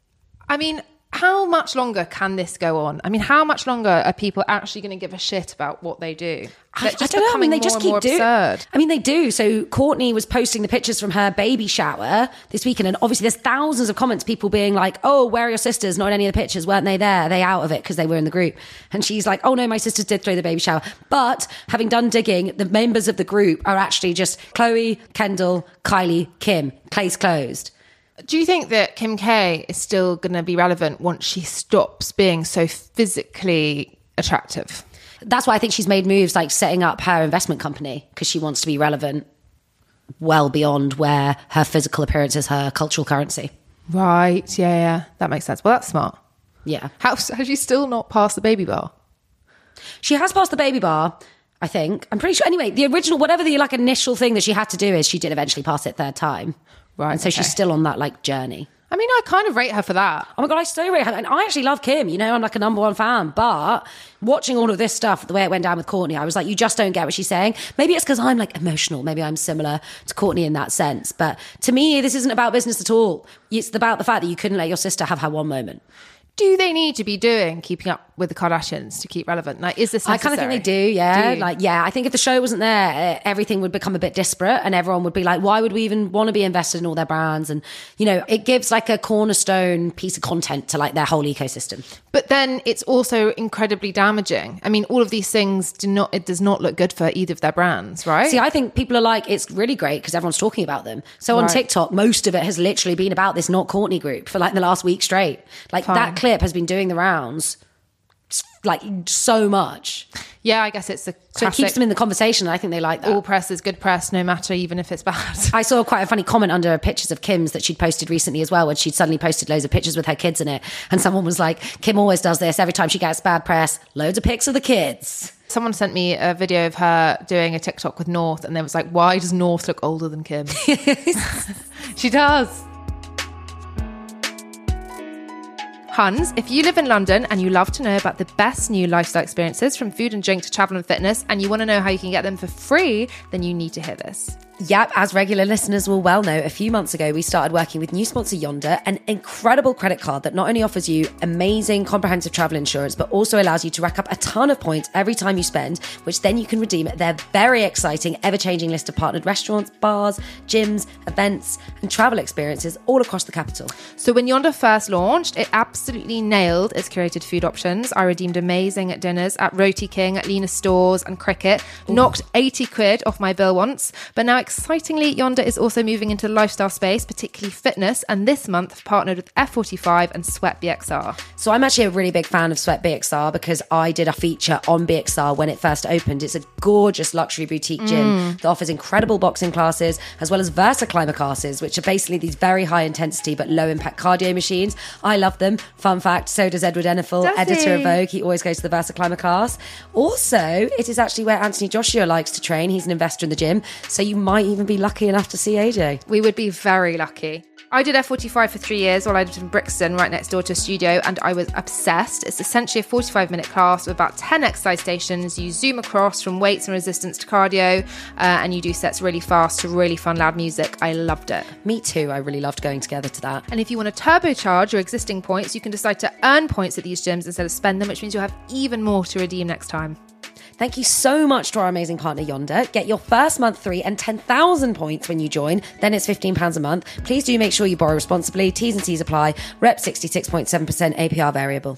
I mean, how much longer can this go on? I mean, how much longer are people actually going to give a shit about what they do? I don't know. I mean, they just keep doing. I mean, they do. So Kourtney was posting the pictures from her baby shower this weekend, and obviously there's thousands of comments, people being like, "Oh, where are your sisters? Not in any of the pictures. Weren't they there? Are they out of it because they were in the group?" And she's like, "Oh no, my sisters did throw the baby shower." But having done digging, the members of the group are actually just Khloe, Kendall, Kylie, Kim. Case closed. Do you think that Kim K is still going to be relevant once she stops being so physically attractive? That's why I think she's made moves like setting up her investment company, because she wants to be relevant well beyond where her physical appearance is her cultural currency. Right. Yeah. That makes sense. Well, that's smart. Yeah. Has she still not passed the baby bar? She has passed the baby bar, I think. I'm pretty sure. Anyway, the original, whatever the like initial thing that she had to do is she did eventually pass it third time. Right. And so she's still on that like journey. I mean, I kind of rate her for that. Oh my God, I so rate her. And I actually love Kim, you know, I'm like a number one fan. But watching all of this stuff, the way it went down with Kourtney, I was like, you just don't get what she's saying. Maybe it's because I'm like emotional. Maybe I'm similar to Kourtney in that sense. But to me, this isn't about business at all. It's about the fact that you couldn't let your sister have her one moment. Do they need to be doing Keeping Up with the Kardashians to keep relevant? Like, is this necessary? I kind of think they do, yeah. Like, yeah, I think if the show wasn't there, everything would become a bit disparate and everyone would be like, why would we even want to be invested in all their brands? And, you know, it gives like a cornerstone piece of content to like their whole ecosystem. But then it's also incredibly damaging. I mean, all of these things it does not look good for either of their brands, right? See, I think people are like, it's really great because everyone's talking about them. So on TikTok, most of it has literally been about this Not Kourtney group for like the last week straight. Like that clip has been doing the rounds like so much. Yeah, I guess it's the classic. So it keeps them in the conversation, and I think they like that. All press is good press, no matter even if it's bad. I saw quite a funny comment under pictures of Kim's that she'd posted recently as well, when she'd suddenly posted loads of pictures with her kids in it, and someone was like, Kim always does this every time she gets bad press, loads of pics of the kids. Someone sent me a video of her doing a TikTok with North, and they was like, why does North look older than Kim? She does. Huns, if you live in London and you love to know about the best new lifestyle experiences from food and drink to travel and fitness, and you want to know how you can get them for free, then you need to hear this. Yep, as regular listeners will well know, a few months ago we started working with new sponsor Yonder, an incredible credit card that not only offers you amazing comprehensive travel insurance, but also allows you to rack up a ton of points every time you spend, which then you can redeem at their very exciting, ever-changing list of partnered restaurants, bars, gyms, events, and travel experiences all across the capital. So when Yonder first launched, it absolutely nailed its curated food options. I redeemed amazing dinners at Roti King, at Lena Stores and Cricket, knocked 80 quid off my bill once, but now excitingly, Yonder is also moving into the lifestyle space, particularly fitness, and this month have partnered with F45 and Sweat BXR. So I'm actually a really big fan of Sweat BXR because I did a feature on BXR when it first opened. It's a gorgeous luxury boutique gym that offers incredible boxing classes as well as VersaClimber classes, which are basically these very high intensity but low impact cardio machines. I love them. Fun fact, so does Edward Enninful, editor of Vogue. He always goes to the VersaClimber class. Also, it is actually where Anthony Joshua likes to train. He's an investor in the gym, so you might even be lucky enough to see AJ. We would be very lucky. I did F45 for 3 years while I lived in Brixton, right next door to a studio, and I was obsessed. It's essentially a 45-minute class with about 10 exercise stations. You zoom across from weights and resistance to cardio, and you do sets really fast to really fun, loud music. I loved it. Me too. I really loved going together to that. And if you want to turbocharge your existing points, you can decide to earn points at these gyms instead of spend them, which means you'll have even more to redeem next time. Thank you so much to our amazing partner Yonder. Get your first month free and 10,000 points when you join. Then it's £15 a month. Please do make sure you borrow responsibly. T's and C's apply. Rep 66.7% APR variable.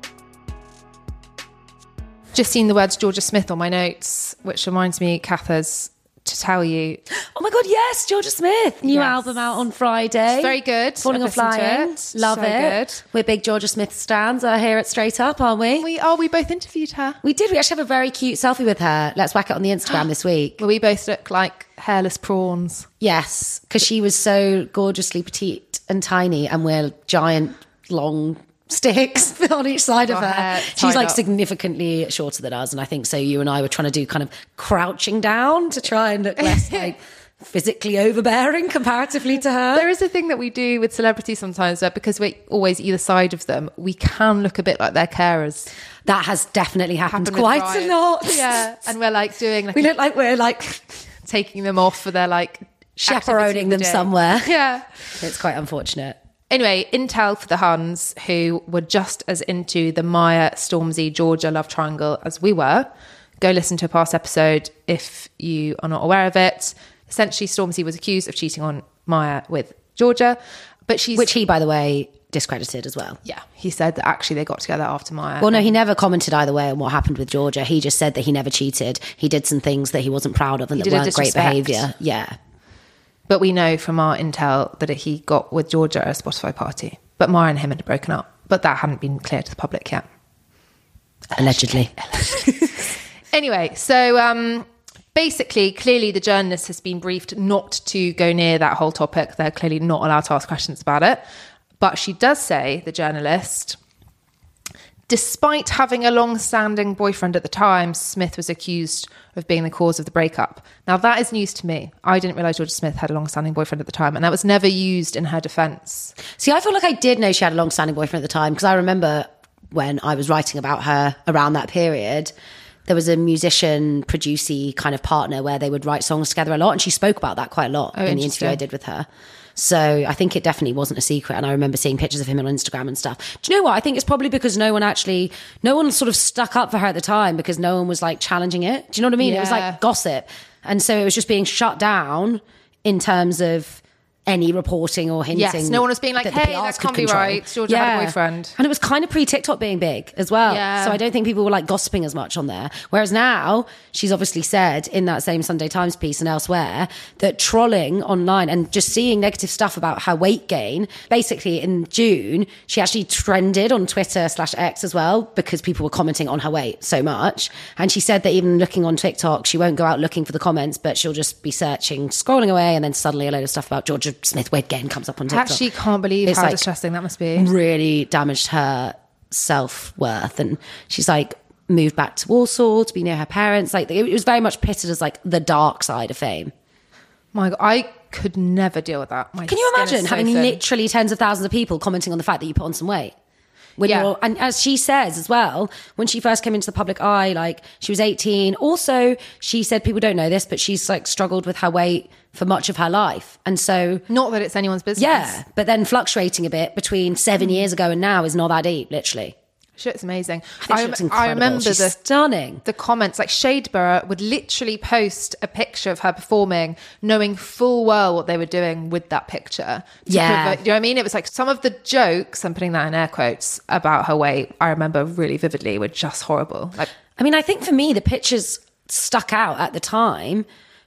Just seen the words Georgia Smith on my notes, which reminds me, Kathers, to tell you. Oh my God, yes, Georgia Smith. New album out on Friday. It's very good. Falling or Flying. Love so it. Good. We're big Georgia Smith stans here at Straight Up, aren't we? We are. We both interviewed her. We did. We actually have a very cute selfie with her. Let's whack it on the Instagram this week. Well, we both look like hairless prawns. Yes, because she was so gorgeously petite and tiny, and we're giant, long sticks on each side of her. She's like significantly shorter than us, and I think so you and I were trying to do kind of crouching down to try and look less like physically overbearing comparatively to her. There is a thing that we do with celebrities sometimes where, because we're always either side of them, we can look a bit like their carers. That has definitely happened quite a lot. Yeah, and we're like doing like we look like we're like taking them off for their like chaperoning them somewhere. Yeah, it's quite unfortunate. Anyway, intel for the Huns, who were just as into the Maya, Stormzy, Georgia love triangle as we were. Go listen to a past episode if you are not aware of it. Essentially, Stormzy was accused of cheating on Maya with Georgia, but which he, by the way, discredited as well. Yeah, he said that actually they got together after Maya. Well, no, he never commented either way on what happened with Georgia. He just said that he never cheated. He did some things that he wasn't proud of and that weren't great behaviour. Yeah. But we know from our intel that he got with Georgia at a Spotify party. But Maya and him had broken up. But that hadn't been clear to the public yet. Allegedly. Anyway, so basically, clearly the journalist has been briefed not to go near that whole topic. They're clearly not allowed to ask questions about it. But she does say, the journalist, despite having a long-standing boyfriend at the time, Smith was accused of being the cause of the breakup. Now, that is news to me. I didn't realise Georgia Smith had a long-standing boyfriend at the time, and that was never used in her defence. See, I feel like I did know she had a long-standing boyfriend at the time, because I remember when I was writing about her around that period, there was a musician, producer kind of partner where they would write songs together a lot, and she spoke about that quite a lot in the interview I did with her. So I think it definitely wasn't a secret, and I remember seeing pictures of him on Instagram and stuff. Do you know what? I think it's probably because no one sort of stuck up for her at the time, because no one was like challenging it. Do you know what I mean? Yeah. It was like gossip. And so it was just being shut down in terms of any reporting or hinting. Yes, no one was being like, hey, that can't be right. Georgia had a boyfriend. And it was kind of pre-TikTok being big as well. Yeah. So I don't think people were like gossiping as much on there. Whereas now, she's obviously said in that same Sunday Times piece and elsewhere that trolling online and just seeing negative stuff about her weight gain, basically in June, she actually trended on Twitter/X as well because people were commenting on her weight so much. And she said that even looking on TikTok, she won't go out looking for the comments, but she'll just be searching, scrolling away, and then suddenly a load of stuff about Georgia Smith weight gain comes up on TikTok. I actually can't believe how distressing that must be. Really damaged her self-worth, and she's like moved back to Warsaw to be near her parents. Like it was very much pitted as like the dark side of fame. My God, I could never deal with that. Can you imagine having literally tens of thousands of people commenting on the fact that you put on some weight? And as she says as well, when she first came into the public eye, like she was 18. Also, she said, people don't know this, but she's like struggled with her weight for much of her life. And so, not that it's anyone's business. Yeah. But then fluctuating a bit between 7 years ago and now is not that deep, literally. She looks amazing. I remember stunning. The comments, like Shadeborough would literally post a picture of her performing, knowing full well what they were doing with that picture. Yeah. You know what I mean? It was like some of the jokes, I'm putting that in air quotes, about her weight, I remember really vividly, were just horrible. Like, I mean, I think for me, the pictures stuck out at the time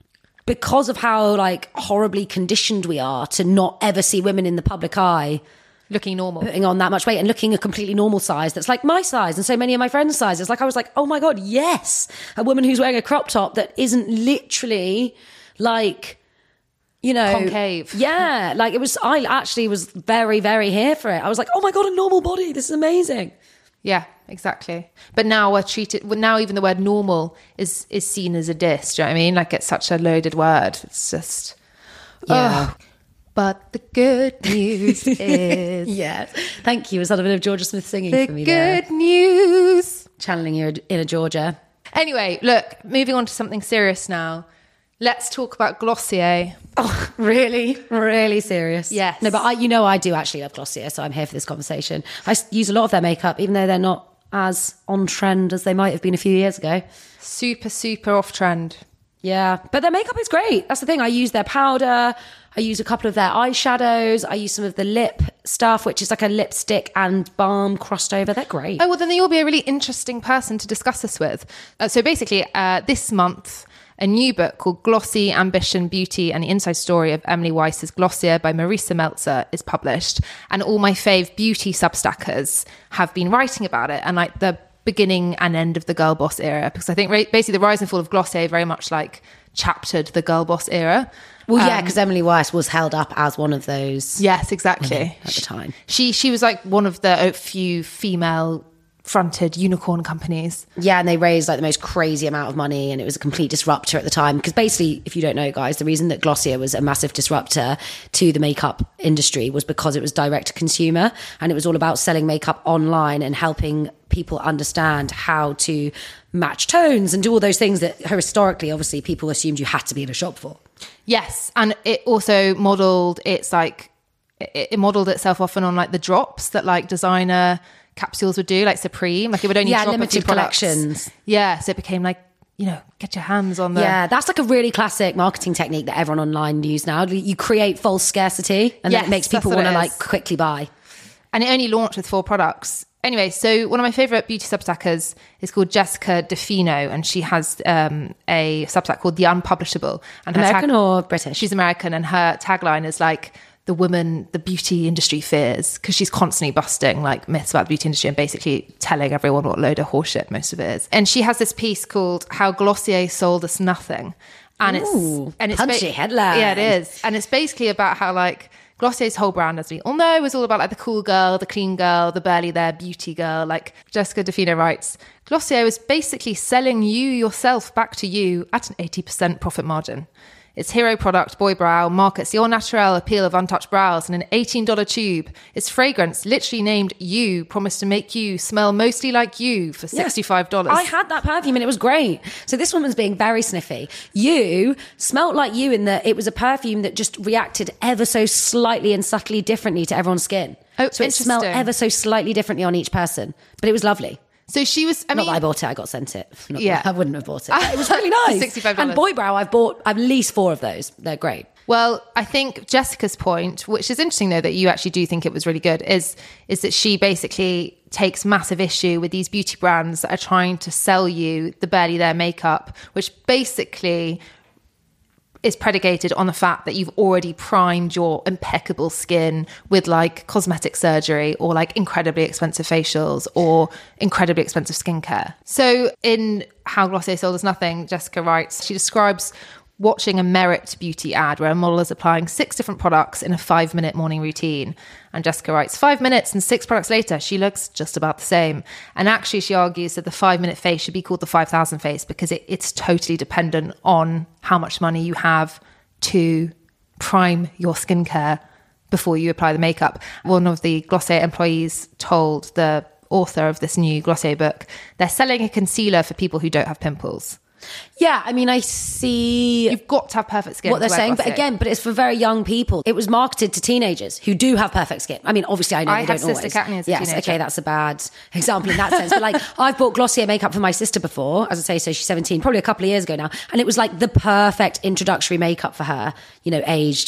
because of how like horribly conditioned we are to not ever see women in the public eye looking normal, putting on that much weight and looking a completely normal size that's like my size and so many of my friends' sizes. Like I was like, oh my God, yes, a woman who's wearing a crop top that isn't literally like, you know, concave. Yeah, like I actually was very, very here for it. I was like, oh my God, a normal body, this is amazing. Yeah, exactly. But now now even the word normal is seen as a diss. Do you know what I mean? Like it's such a loaded word. It's just, yeah. Oh. But the good news is... Yes. Thank you. Was that a bit of Georgia Smith singing for me there? The good news. Channeling your inner Georgia. Anyway, look, moving on to something serious now. Let's talk about Glossier. Oh, really? Really serious? Yes. No, but I do actually love Glossier, so I'm here for this conversation. I use a lot of their makeup, even though they're not as on trend as they might have been a few years ago. Super, super off trend. Yeah, but their makeup is great. That's the thing. I use their powder. I use a couple of their eyeshadows. I use some of the lip stuff, which is like a lipstick and balm crossed over. They're great. Oh, well, then you'll be a really interesting person to discuss this with. So basically, this month, a new book called Glossy, Ambition, Beauty and the Inside Story of Emily Weiss's Glossier by Marisa Meltzer is published. And all my fave beauty substackers have been writing about it. And like the beginning and end of the girl boss era, because I think basically the rise and fall of Glossier very much like chaptered the girl boss era. Well, yeah, because Emily Weiss was held up as one of those. Yes, exactly. At the time. She was like one of the few female fronted unicorn companies. Yeah, and they raised like the most crazy amount of money, and it was a complete disruptor at the time. Because basically, if you don't know, guys, the reason that Glossier was a massive disruptor to the makeup industry was because it was direct to consumer, and it was all about selling makeup online and helping people understand how to match tones and do all those things that historically, obviously, people assumed you had to be in a shop for. Yes, and it also modelled it modelled itself often on like the drops that like designer capsules would do, like Supreme. Like it would only drop limited a few products. collections. Yeah, so it became like, you know, get your hands on the... Yeah, that's like a really classic marketing technique that everyone online use now. You create false scarcity and then it makes people want to like quickly buy. And it only launched with 4 products. Anyway, so one of my favourite beauty substackers is called Jessica DeFino, and she has a substack called The Unpublishable. And American or British? She's American, and her tagline is like, the woman the beauty industry fears, because she's constantly busting like myths about the beauty industry and basically telling everyone what a load of horseshit most of it is. And she has this piece called How Glossier Sold Us Nothing. And it's punchy headline. Yeah, it is. And it's basically about how like Glossier's whole brand, as we all know, was all about like the cool girl, the clean girl, the barely there beauty girl. Like Jessica DeFino writes, Glossier was basically selling you yourself back to you at an 80% profit margin. Its hero product, Boy Brow, markets the all-natural appeal of untouched brows in an $18 tube. Its fragrance, literally named You, promised to make you smell mostly like you for $65. I had that perfume and it was great. So this woman's being very sniffy. You smelled like you in that it was a perfume that just reacted ever so slightly and subtly differently to everyone's skin. Oh, so it smelled ever so slightly differently on each person. But it was lovely. So she was, not that I bought it, I got sent it. Yeah. I wouldn't have bought it. It was really nice. $65. And Boy Brow, I've bought at least 4 of those. They're great. Well, I think Jessica's point, which is interesting though, that you actually do think it was really good, is that she basically takes massive issue with these beauty brands that are trying to sell you the barely there makeup, which basically is predicated on the fact that you've already primed your impeccable skin with like cosmetic surgery or like incredibly expensive facials or incredibly expensive skincare. So in How Glossier Sold Us Nothing, Jessica writes, she describes watching a Merit beauty ad where a model is applying 6 different products in a 5-minute morning routine. And Jessica writes, 5 minutes and 6 products later, she looks just about the same. And actually, she argues that the 5-minute face should be called the 5,000 face because it's totally dependent on how much money you have to prime your skincare before you apply the makeup. One of the Glossier employees told the author of this new Glossier book, they're selling a concealer for people who don't have pimples. Yeah, I mean, I see... You've got to have perfect skin. What they're saying, but again, it's for very young people. It was marketed to teenagers who do have perfect skin. I mean, obviously, I know they don't always. I had cystic acne as a teenager. Okay, that's a bad example in that sense. But like, I've bought Glossier makeup for my sister before, as I say, so she's 17, probably a couple of years ago now. And it was like the perfect introductory makeup for her, you know, aged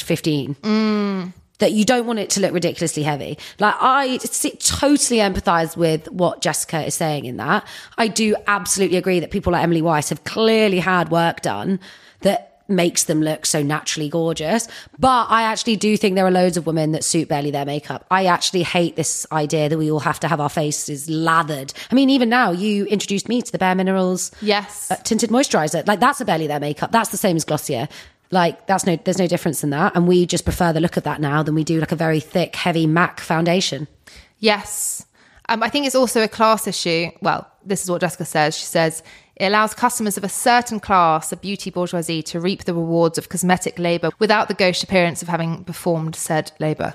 15. That you don't want it to look ridiculously heavy. Like I totally empathize with what Jessica is saying in that. I do absolutely agree that people like Emily Weiss have clearly had work done that makes them look so naturally gorgeous. But I actually do think there are loads of women that suit barely their makeup. I actually hate this idea that we all have to have our faces lathered. I mean, even now, you introduced me to the Bare Minerals tinted moisturizer. Like, that's a barely their makeup. That's the same as Glossier. Like, there's no difference in that. And we just prefer the look of that now than we do like a very thick, heavy MAC foundation. Yes. I think it's also a class issue. Well, this is what Jessica says. She says, it allows customers of a certain class, a beauty bourgeoisie, to reap the rewards of cosmetic labour without the gauche appearance of having performed said labour.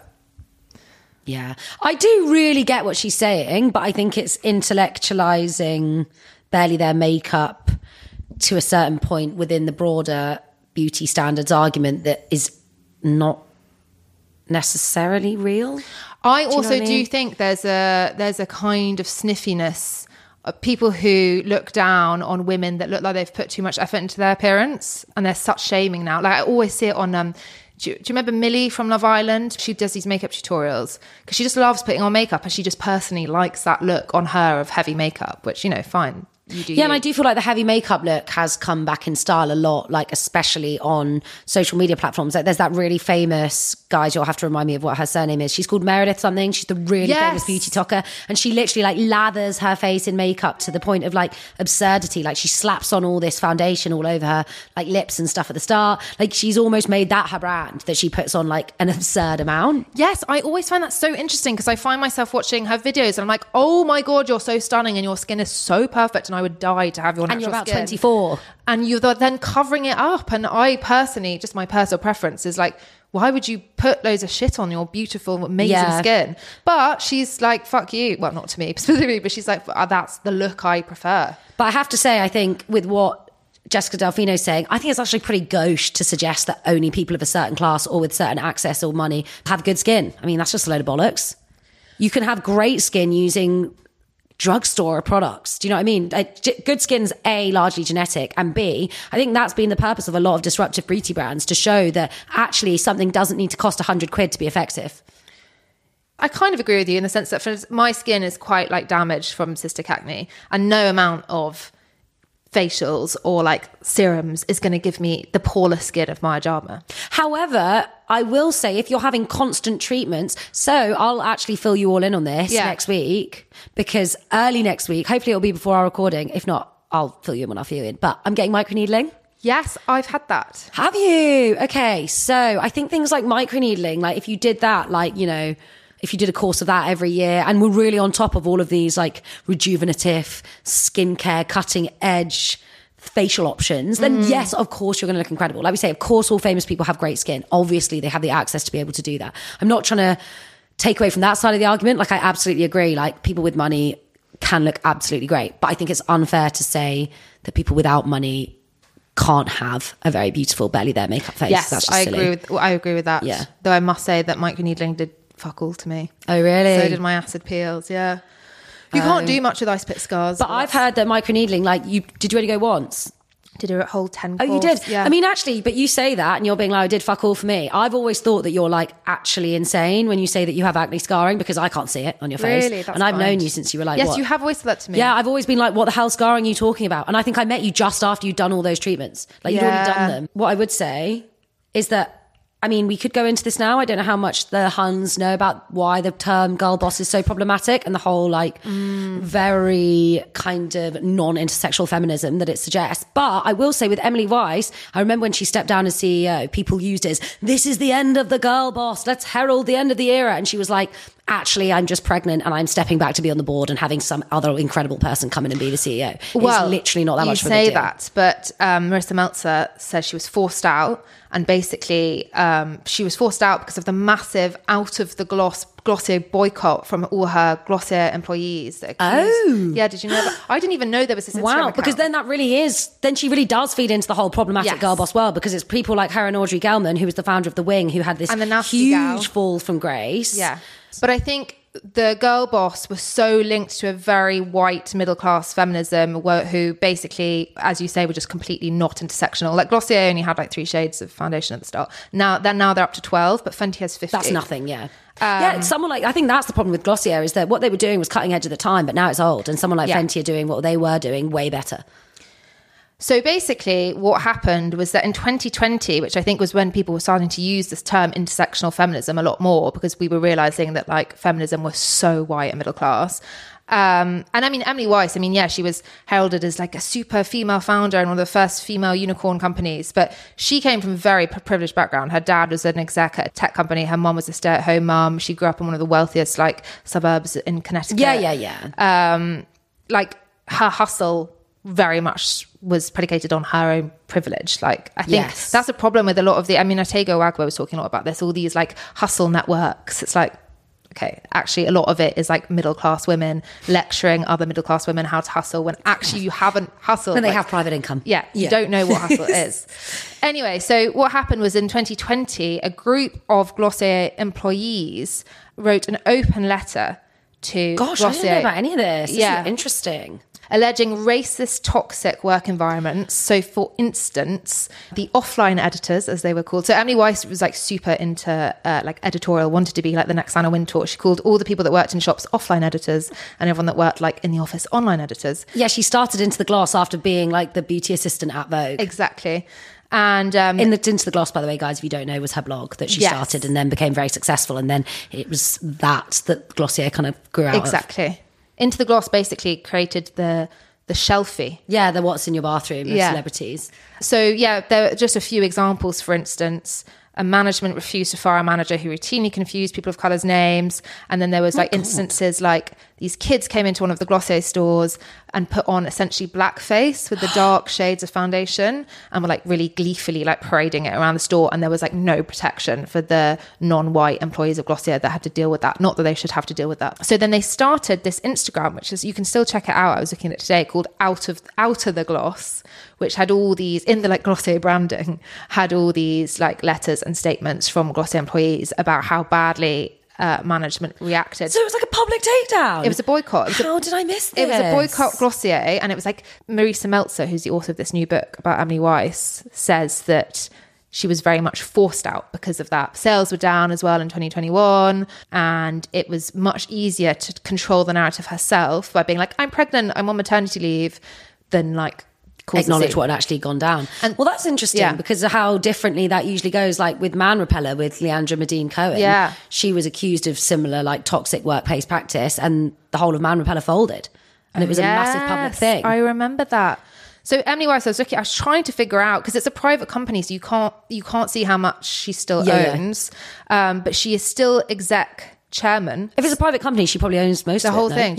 Yeah. I do really get what she's saying, but I think it's intellectualising barely their makeup to a certain point within the broader beauty standards argument that is not necessarily real. I also do think there's a kind of sniffiness of people who look down on women that look like they've put too much effort into their appearance, and there's such shaming now. Like, I always see it on do you remember Millie from Love Island? She does these makeup tutorials because she just loves putting on makeup, and she just personally likes that look on her of heavy makeup, which, fine. And I do feel like the heavy makeup look has come back in style a lot, like especially on social media platforms. Like, there's that really famous, guys, you'll have to remind me of what her surname is. She's called Meredith something. She's the really famous beauty talker, and she literally like lathers her face in makeup to the point of like absurdity. Like, she slaps on all this foundation all over her like lips and stuff at the start. Like, she's almost made that her brand, that she puts on like an absurd amount. Yes, I always find that so interesting because I find myself watching her videos and I'm like, oh my God, you're so stunning and your skin is so perfect, and I would die to have your natural skin. And you're about 24. And you're then covering it up. And I personally, just my personal preference is like, why would you put loads of shit on your beautiful, amazing skin? But she's like, fuck you. Well, not to me specifically, but she's like, that's the look I prefer. But I have to say, I think with what Jessica Delfino is saying, I think it's actually pretty gauche to suggest that only people of a certain class or with certain access or money have good skin. I mean, that's just a load of bollocks. You can have great skin using drugstore products. Do you know what I mean? Good skin's A, largely genetic, and B, I think that's been the purpose of a lot of disruptive beauty brands, to show that actually something doesn't need to cost £100 to be effective. I kind of agree with you in the sense that my skin is quite like damaged from cystic acne, and no amount of facials or like serums is going to give me the poreless skin of Maya Jama. However, I will say, if you're having constant treatments, so I'll actually fill you all in on this next week, because early next week, hopefully it'll be before our recording. If not, I'll fill you in when I fill you in. But I'm getting microneedling. Yes, I've had that. Have you? Okay. So I think things like microneedling, like if you did that, like, if you did a course of that every year and were really on top of all of these like rejuvenative skincare, cutting edge facial options, then yes, of course you're going to look incredible. Like we say, of course all famous people have great skin. Obviously they have the access to be able to do that. I'm not trying to take away from that side of the argument. Like, I absolutely agree. Like, people with money can look absolutely great. But I think it's unfair to say that people without money can't have a very beautiful barely there makeup face. Yes, that's just I silly. agree with that. Yeah. Though I must say that microneedling did fuck all to me. Oh, really? So did my acid peels, yeah. You can't do much with ice pick scars. But I've heard that microneedling, like, did you only go once? Did a whole 10 course. Oh, you did? Yeah. I mean, actually, but you say that and you're being like, I did fuck all for me. I've always thought that you're like actually insane when you say that you have acne scarring, because I can't see it on your face. Really? That's and I've fine. known you since you were like, yes, what? you have always said that to me. Yeah, I've always been like, what the hell scarring are you talking about? And I think I met you just after you'd done all those treatments. Like, you'd already done them. What I would say is that, I mean, we could go into this now. I don't know how much the Huns know about why the term girl boss is so problematic and the whole like very kind of non-intersexual feminism that it suggests. But I will say with Emily Weiss, I remember when she stepped down as CEO, people used it as, this is the end of the girl boss. Let's herald the end of the era. And she was like, actually, I'm just pregnant and I'm stepping back to be on the board and having some other incredible person come in and be the CEO. Well, it's literally not that much of a big deal. You say that, but Marissa Meltzer says she was forced out, and basically she was forced out because of the massive out of the Glossier boycott from all her Glossier employees. Oh. Yeah, did you know that? I didn't even know there was this Instagram account. Because then she really does feed into the whole problematic girl boss world, because it's people like her and Audrey Gelman, who was the founder of The Wing, who had this huge fall from grace. Yeah. But I think the girl boss was so linked to a very white middle class feminism who basically, as you say, were just completely not intersectional. Like Glossier only had like 3 shades of foundation at the start. Now they're up to 12, but Fenty has 50. That's nothing, yeah. Someone like, I think that's the problem with Glossier, is that what they were doing was cutting edge at the time, but now it's old, and someone like Fenty are doing what they were doing way better. So basically what happened was that in 2020, which I think was when people were starting to use this term intersectional feminism a lot more, because we were realizing that like feminism was so white and middle class. And I mean, Emily Weiss, she was heralded as like a super female founder and one of the first female unicorn companies, but she came from a very privileged background. Her dad was an exec at a tech company. Her mom was a stay-at-home mom. She grew up in one of the wealthiest like suburbs in Connecticut. Like her hustle very much was predicated on her own privilege. Like, I think that's a problem with a lot of Otago Agbo was talking a lot about this, all these like hustle networks. It's like, okay, actually a lot of it is like middle-class women lecturing other middle-class women how to hustle when actually you haven't hustled. When they have private income. Yeah, you don't know what hustle is. Anyway, so what happened was in 2020, a group of Glossier employees wrote an open letter to Glossier. I didn't know about any of this. This is interesting. Alleging racist, toxic work environments. So, for instance, the offline editors, as they were called. So, Emily Weiss was like super into like editorial, wanted to be like the next Anna Wintour. She called all the people that worked in shops offline editors, and everyone that worked like in the office online editors. Yeah, she started Into the Gloss after being like the beauty assistant at Vogue. Exactly. And Into the Gloss, by the way, guys, if you don't know, was her blog that she started and then became very successful, and then it was that Glossier kind of grew out of. Exactly. Into the Gloss basically created the shelfie. Yeah, the what's in your bathroom of celebrities. So, there are just a few examples. For instance, a management refused to fire a manager who routinely confused people of colour's names. And then there was instances like these kids came into one of the Glossier stores and put on essentially blackface with the dark shades of foundation and were like really gleefully like parading it around the store. And there was like no protection for the non-white employees of Glossier that had to deal with that. Not that they should have to deal with that. So then they started this Instagram, which is, you can still check it out. I was looking at it today, called Out of the Gloss, which had all these, in the like Glossier branding, had all these like letters and statements from Glossier employees about how badly management reacted. So it was like a public takedown? It was a boycott. How did I miss this? It was a boycott Glossier, and it was like Marisa Meltzer, who's the author of this new book about Emily Weiss, says that she was very much forced out because of that. Sales were down as well in 2021, and it was much easier to control the narrative herself by being like, I'm pregnant, I'm on maternity leave, than like acknowledge what had actually gone down. And well, that's interesting because of how differently that usually goes. Like with Man Repeller with Leandra Medine Cohen, she was accused of similar like toxic workplace practice, and the whole of Man Repeller folded, and it was a massive public thing. I remember that. So Emily Weiss, I was trying to figure out, because it's a private company, so you can't see how much she still owns, but she is still exec chairman. If it's a private company, she probably owns most of the whole thing.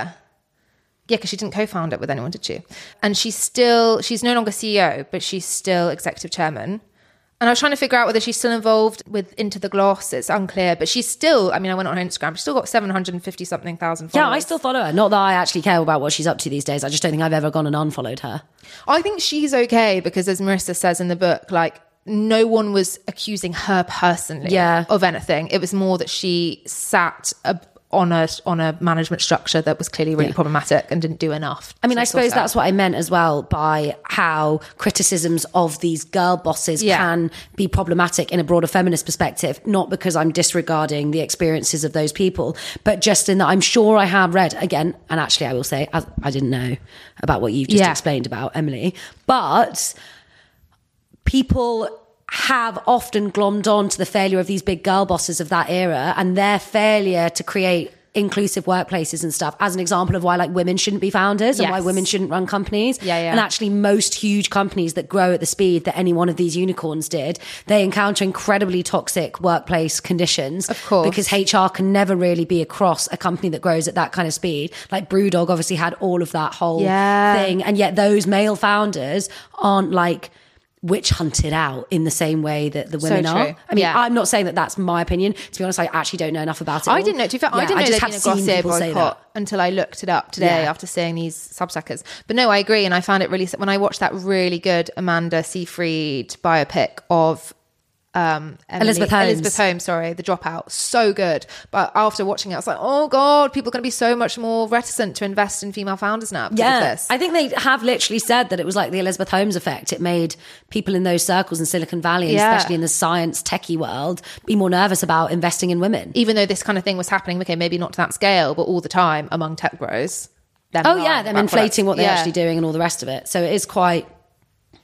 Yeah, because she didn't co-found it with anyone, did she? And she's no longer CEO, but she's still executive chairman. And I was trying to figure out whether she's still involved with Into the Gloss. It's unclear, but she's still, I went on her Instagram, she's still got 750-something thousand followers. Yeah, I still follow her. Not that I actually care about what she's up to these days. I just don't think I've ever gone and unfollowed her. I think she's okay because, as Marissa says in the book, like, no one was accusing her personally of anything. It was more that she sat on a management structure that was clearly really problematic and didn't do enough. I suppose that's what I meant as well by how criticisms of these girl bosses can be problematic in a broader feminist perspective, not because I'm disregarding the experiences of those people, but just in that I'm sure I have read, again, and actually I will say, I didn't know about what you've just explained about Emily, but people have often glommed on to the failure of these big girl bosses of that era and their failure to create inclusive workplaces and stuff as an example of why like women shouldn't be founders and why women shouldn't run companies. And actually most huge companies that grow at the speed that any one of these unicorns did, they encounter incredibly toxic workplace conditions. Of course. Because HR can never really be across a company that grows at that kind of speed. Like Brewdog obviously had all of that whole thing, and yet those male founders aren't like witch hunted out in the same way that the women are. I'm not saying that that's my opinion. To be honest, I actually don't know enough about it. I didn't know. To be fair, I didn't know there'd been a Glossier boycott until I looked it up today after seeing these Substackers. But no, I agree, and I found it really, when I watched that really good Amanda Seyfried biopic of Elizabeth Holmes, The Dropout, so good. But after watching it, I was like, oh god, people are going to be so much more reticent to invest in female founders now because of this. I think they have literally said that it was like the Elizabeth Holmes effect. It made people in those circles in Silicon Valley, and especially in the science techie world, be more nervous about investing in women, even though this kind of thing was happening, okay, maybe not to that scale, but all the time among tech bros. Them inflating what they're actually doing and all the rest of it. So it is quite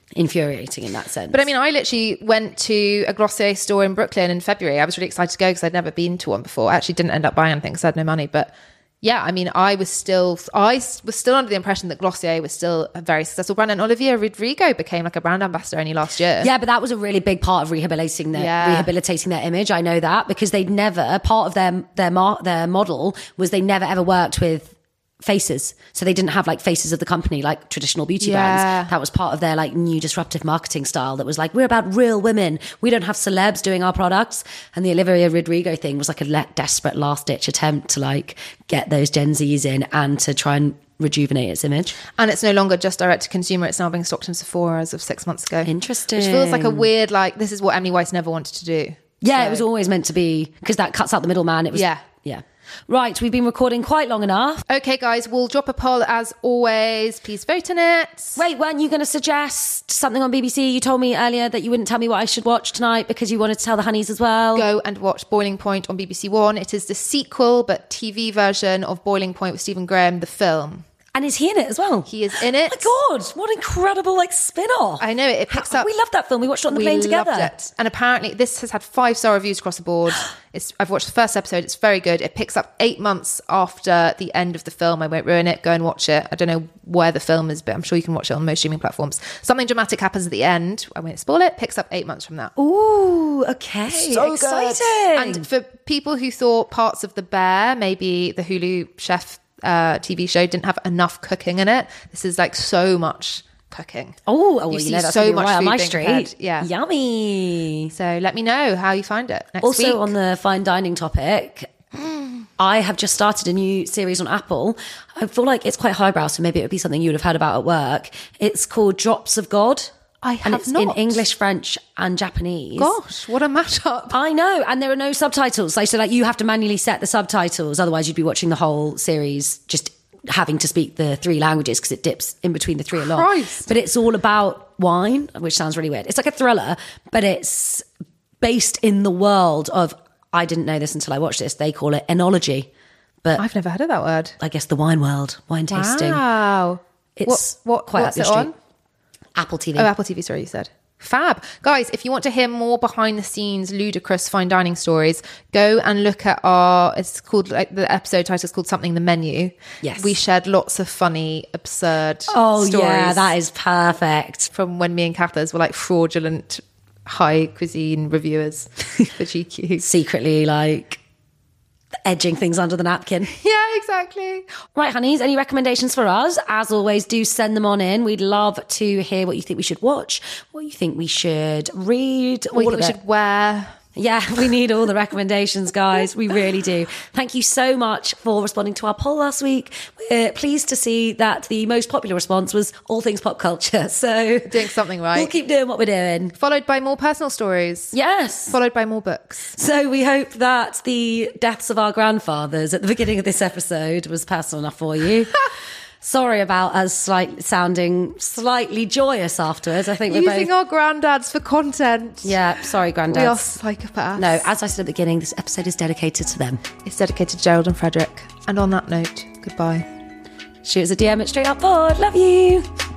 infuriating in that sense. But I mean, I literally went to a Glossier store in Brooklyn in February. I was really excited to go because I'd never been to one before. I actually didn't end up buying anything because I had no money. But yeah, I mean, I was still under the impression that Glossier was still a very successful brand, and Olivia Rodrigo became like a brand ambassador only last year. Yeah, but that was a really big part of rehabilitating their image. I know that because they'd never, part of their model was they never ever worked with faces, so they didn't have like faces of the company like traditional beauty brands. That was part of their like new disruptive marketing style that was like, we're about real women, we don't have celebs doing our products. And the Olivia Rodrigo thing was like a desperate last ditch attempt to like get those Gen Zs in and to try and rejuvenate its image. And it's no longer just direct to consumer, it's now being stocked in Sephora as of 6 months ago. Interesting. Which feels like a weird, like, this is what Emily Weiss never wanted to do. It was always meant to be, because that cuts out the middleman. It was yeah. Right, we've been recording quite long enough. Okay, guys, we'll drop a poll as always. Please vote on it. Wait, weren't you going to suggest something on BBC? You told me earlier that you wouldn't tell me what I should watch tonight because you wanted to tell the honeys as well. Go and watch Boiling Point on BBC One. It is the sequel but TV version of Boiling Point with Stephen Graham, the film. And is he in it as well? He is in it. Oh my God, what incredible like spin-off. I know, it picks up... We loved that film. We watched it on the plane together. We loved it. And apparently this has had 5-star reviews across the board. I've watched the first episode. It's very good. It picks up 8 months after the end of the film. I won't ruin it. Go and watch it. I don't know where the film is, but I'm sure you can watch it on most streaming platforms. Something dramatic happens at the end. I won't spoil it. Picks up 8 months from that. Ooh, okay. So exciting. Good. And for people who thought parts of The Bear, maybe the Hulu chef TV show didn't have enough cooking in it, this is like so much cooking. You see that's so much right on my street. Prepared. Yeah, yummy. So let me know how you find it next also week. On the fine dining topic, I have just started a new series on Apple. I feel like it's quite highbrow, so maybe it would be something you would have heard about at work. It's called Drops of God. And it's in English, French and Japanese. Gosh, what a mashup. I know. And there are no subtitles. So like you have to manually set the subtitles. Otherwise you'd be watching the whole series just having to speak the 3 languages because it dips in between the 3 a lot. Christ. But it's all about wine, which sounds really weird. It's like a thriller, but it's based in the world of, I didn't know this until I watched this, they call it enology. But I've never heard of that word. I guess the wine world, wine tasting. Wow. It's quite what's up your street. On? Apple TV. Oh, Apple TV, sorry, you said. Fab. Guys, if you want to hear more behind the scenes, ludicrous fine dining stories, go and look at it's called, like the episode title is called Something the Menu. Yes. We shared lots of funny, absurd stories. Yeah, that is perfect. From when me and Kathers were like fraudulent high cuisine reviewers for GQ. Secretly like edging things under the napkin. Yeah, exactly. Right, honeys, any recommendations for us? As always, do send them on in. We'd love to hear what you think we should watch, what you think we should read, what you think we should wear. Yeah, we need all the recommendations, guys. We really do. Thank you so much for responding to our poll last week. We're pleased to see that the most popular response was all things pop culture. So doing something right. We'll keep doing what we're doing. Followed by more personal stories. Yes. Followed by more books. So we hope that the deaths of our grandfathers at the beginning of this episode was personal enough for you. Sorry about us sounding slightly joyous afterwards. I think we're using our granddads for content. Yeah, sorry, granddads. We are psychopaths. No, as I said at the beginning, this episode is dedicated to them. It's dedicated to Gerald and Frederick. And on that note, goodbye. Shoot us a DM at Straight Up Pod. Love you.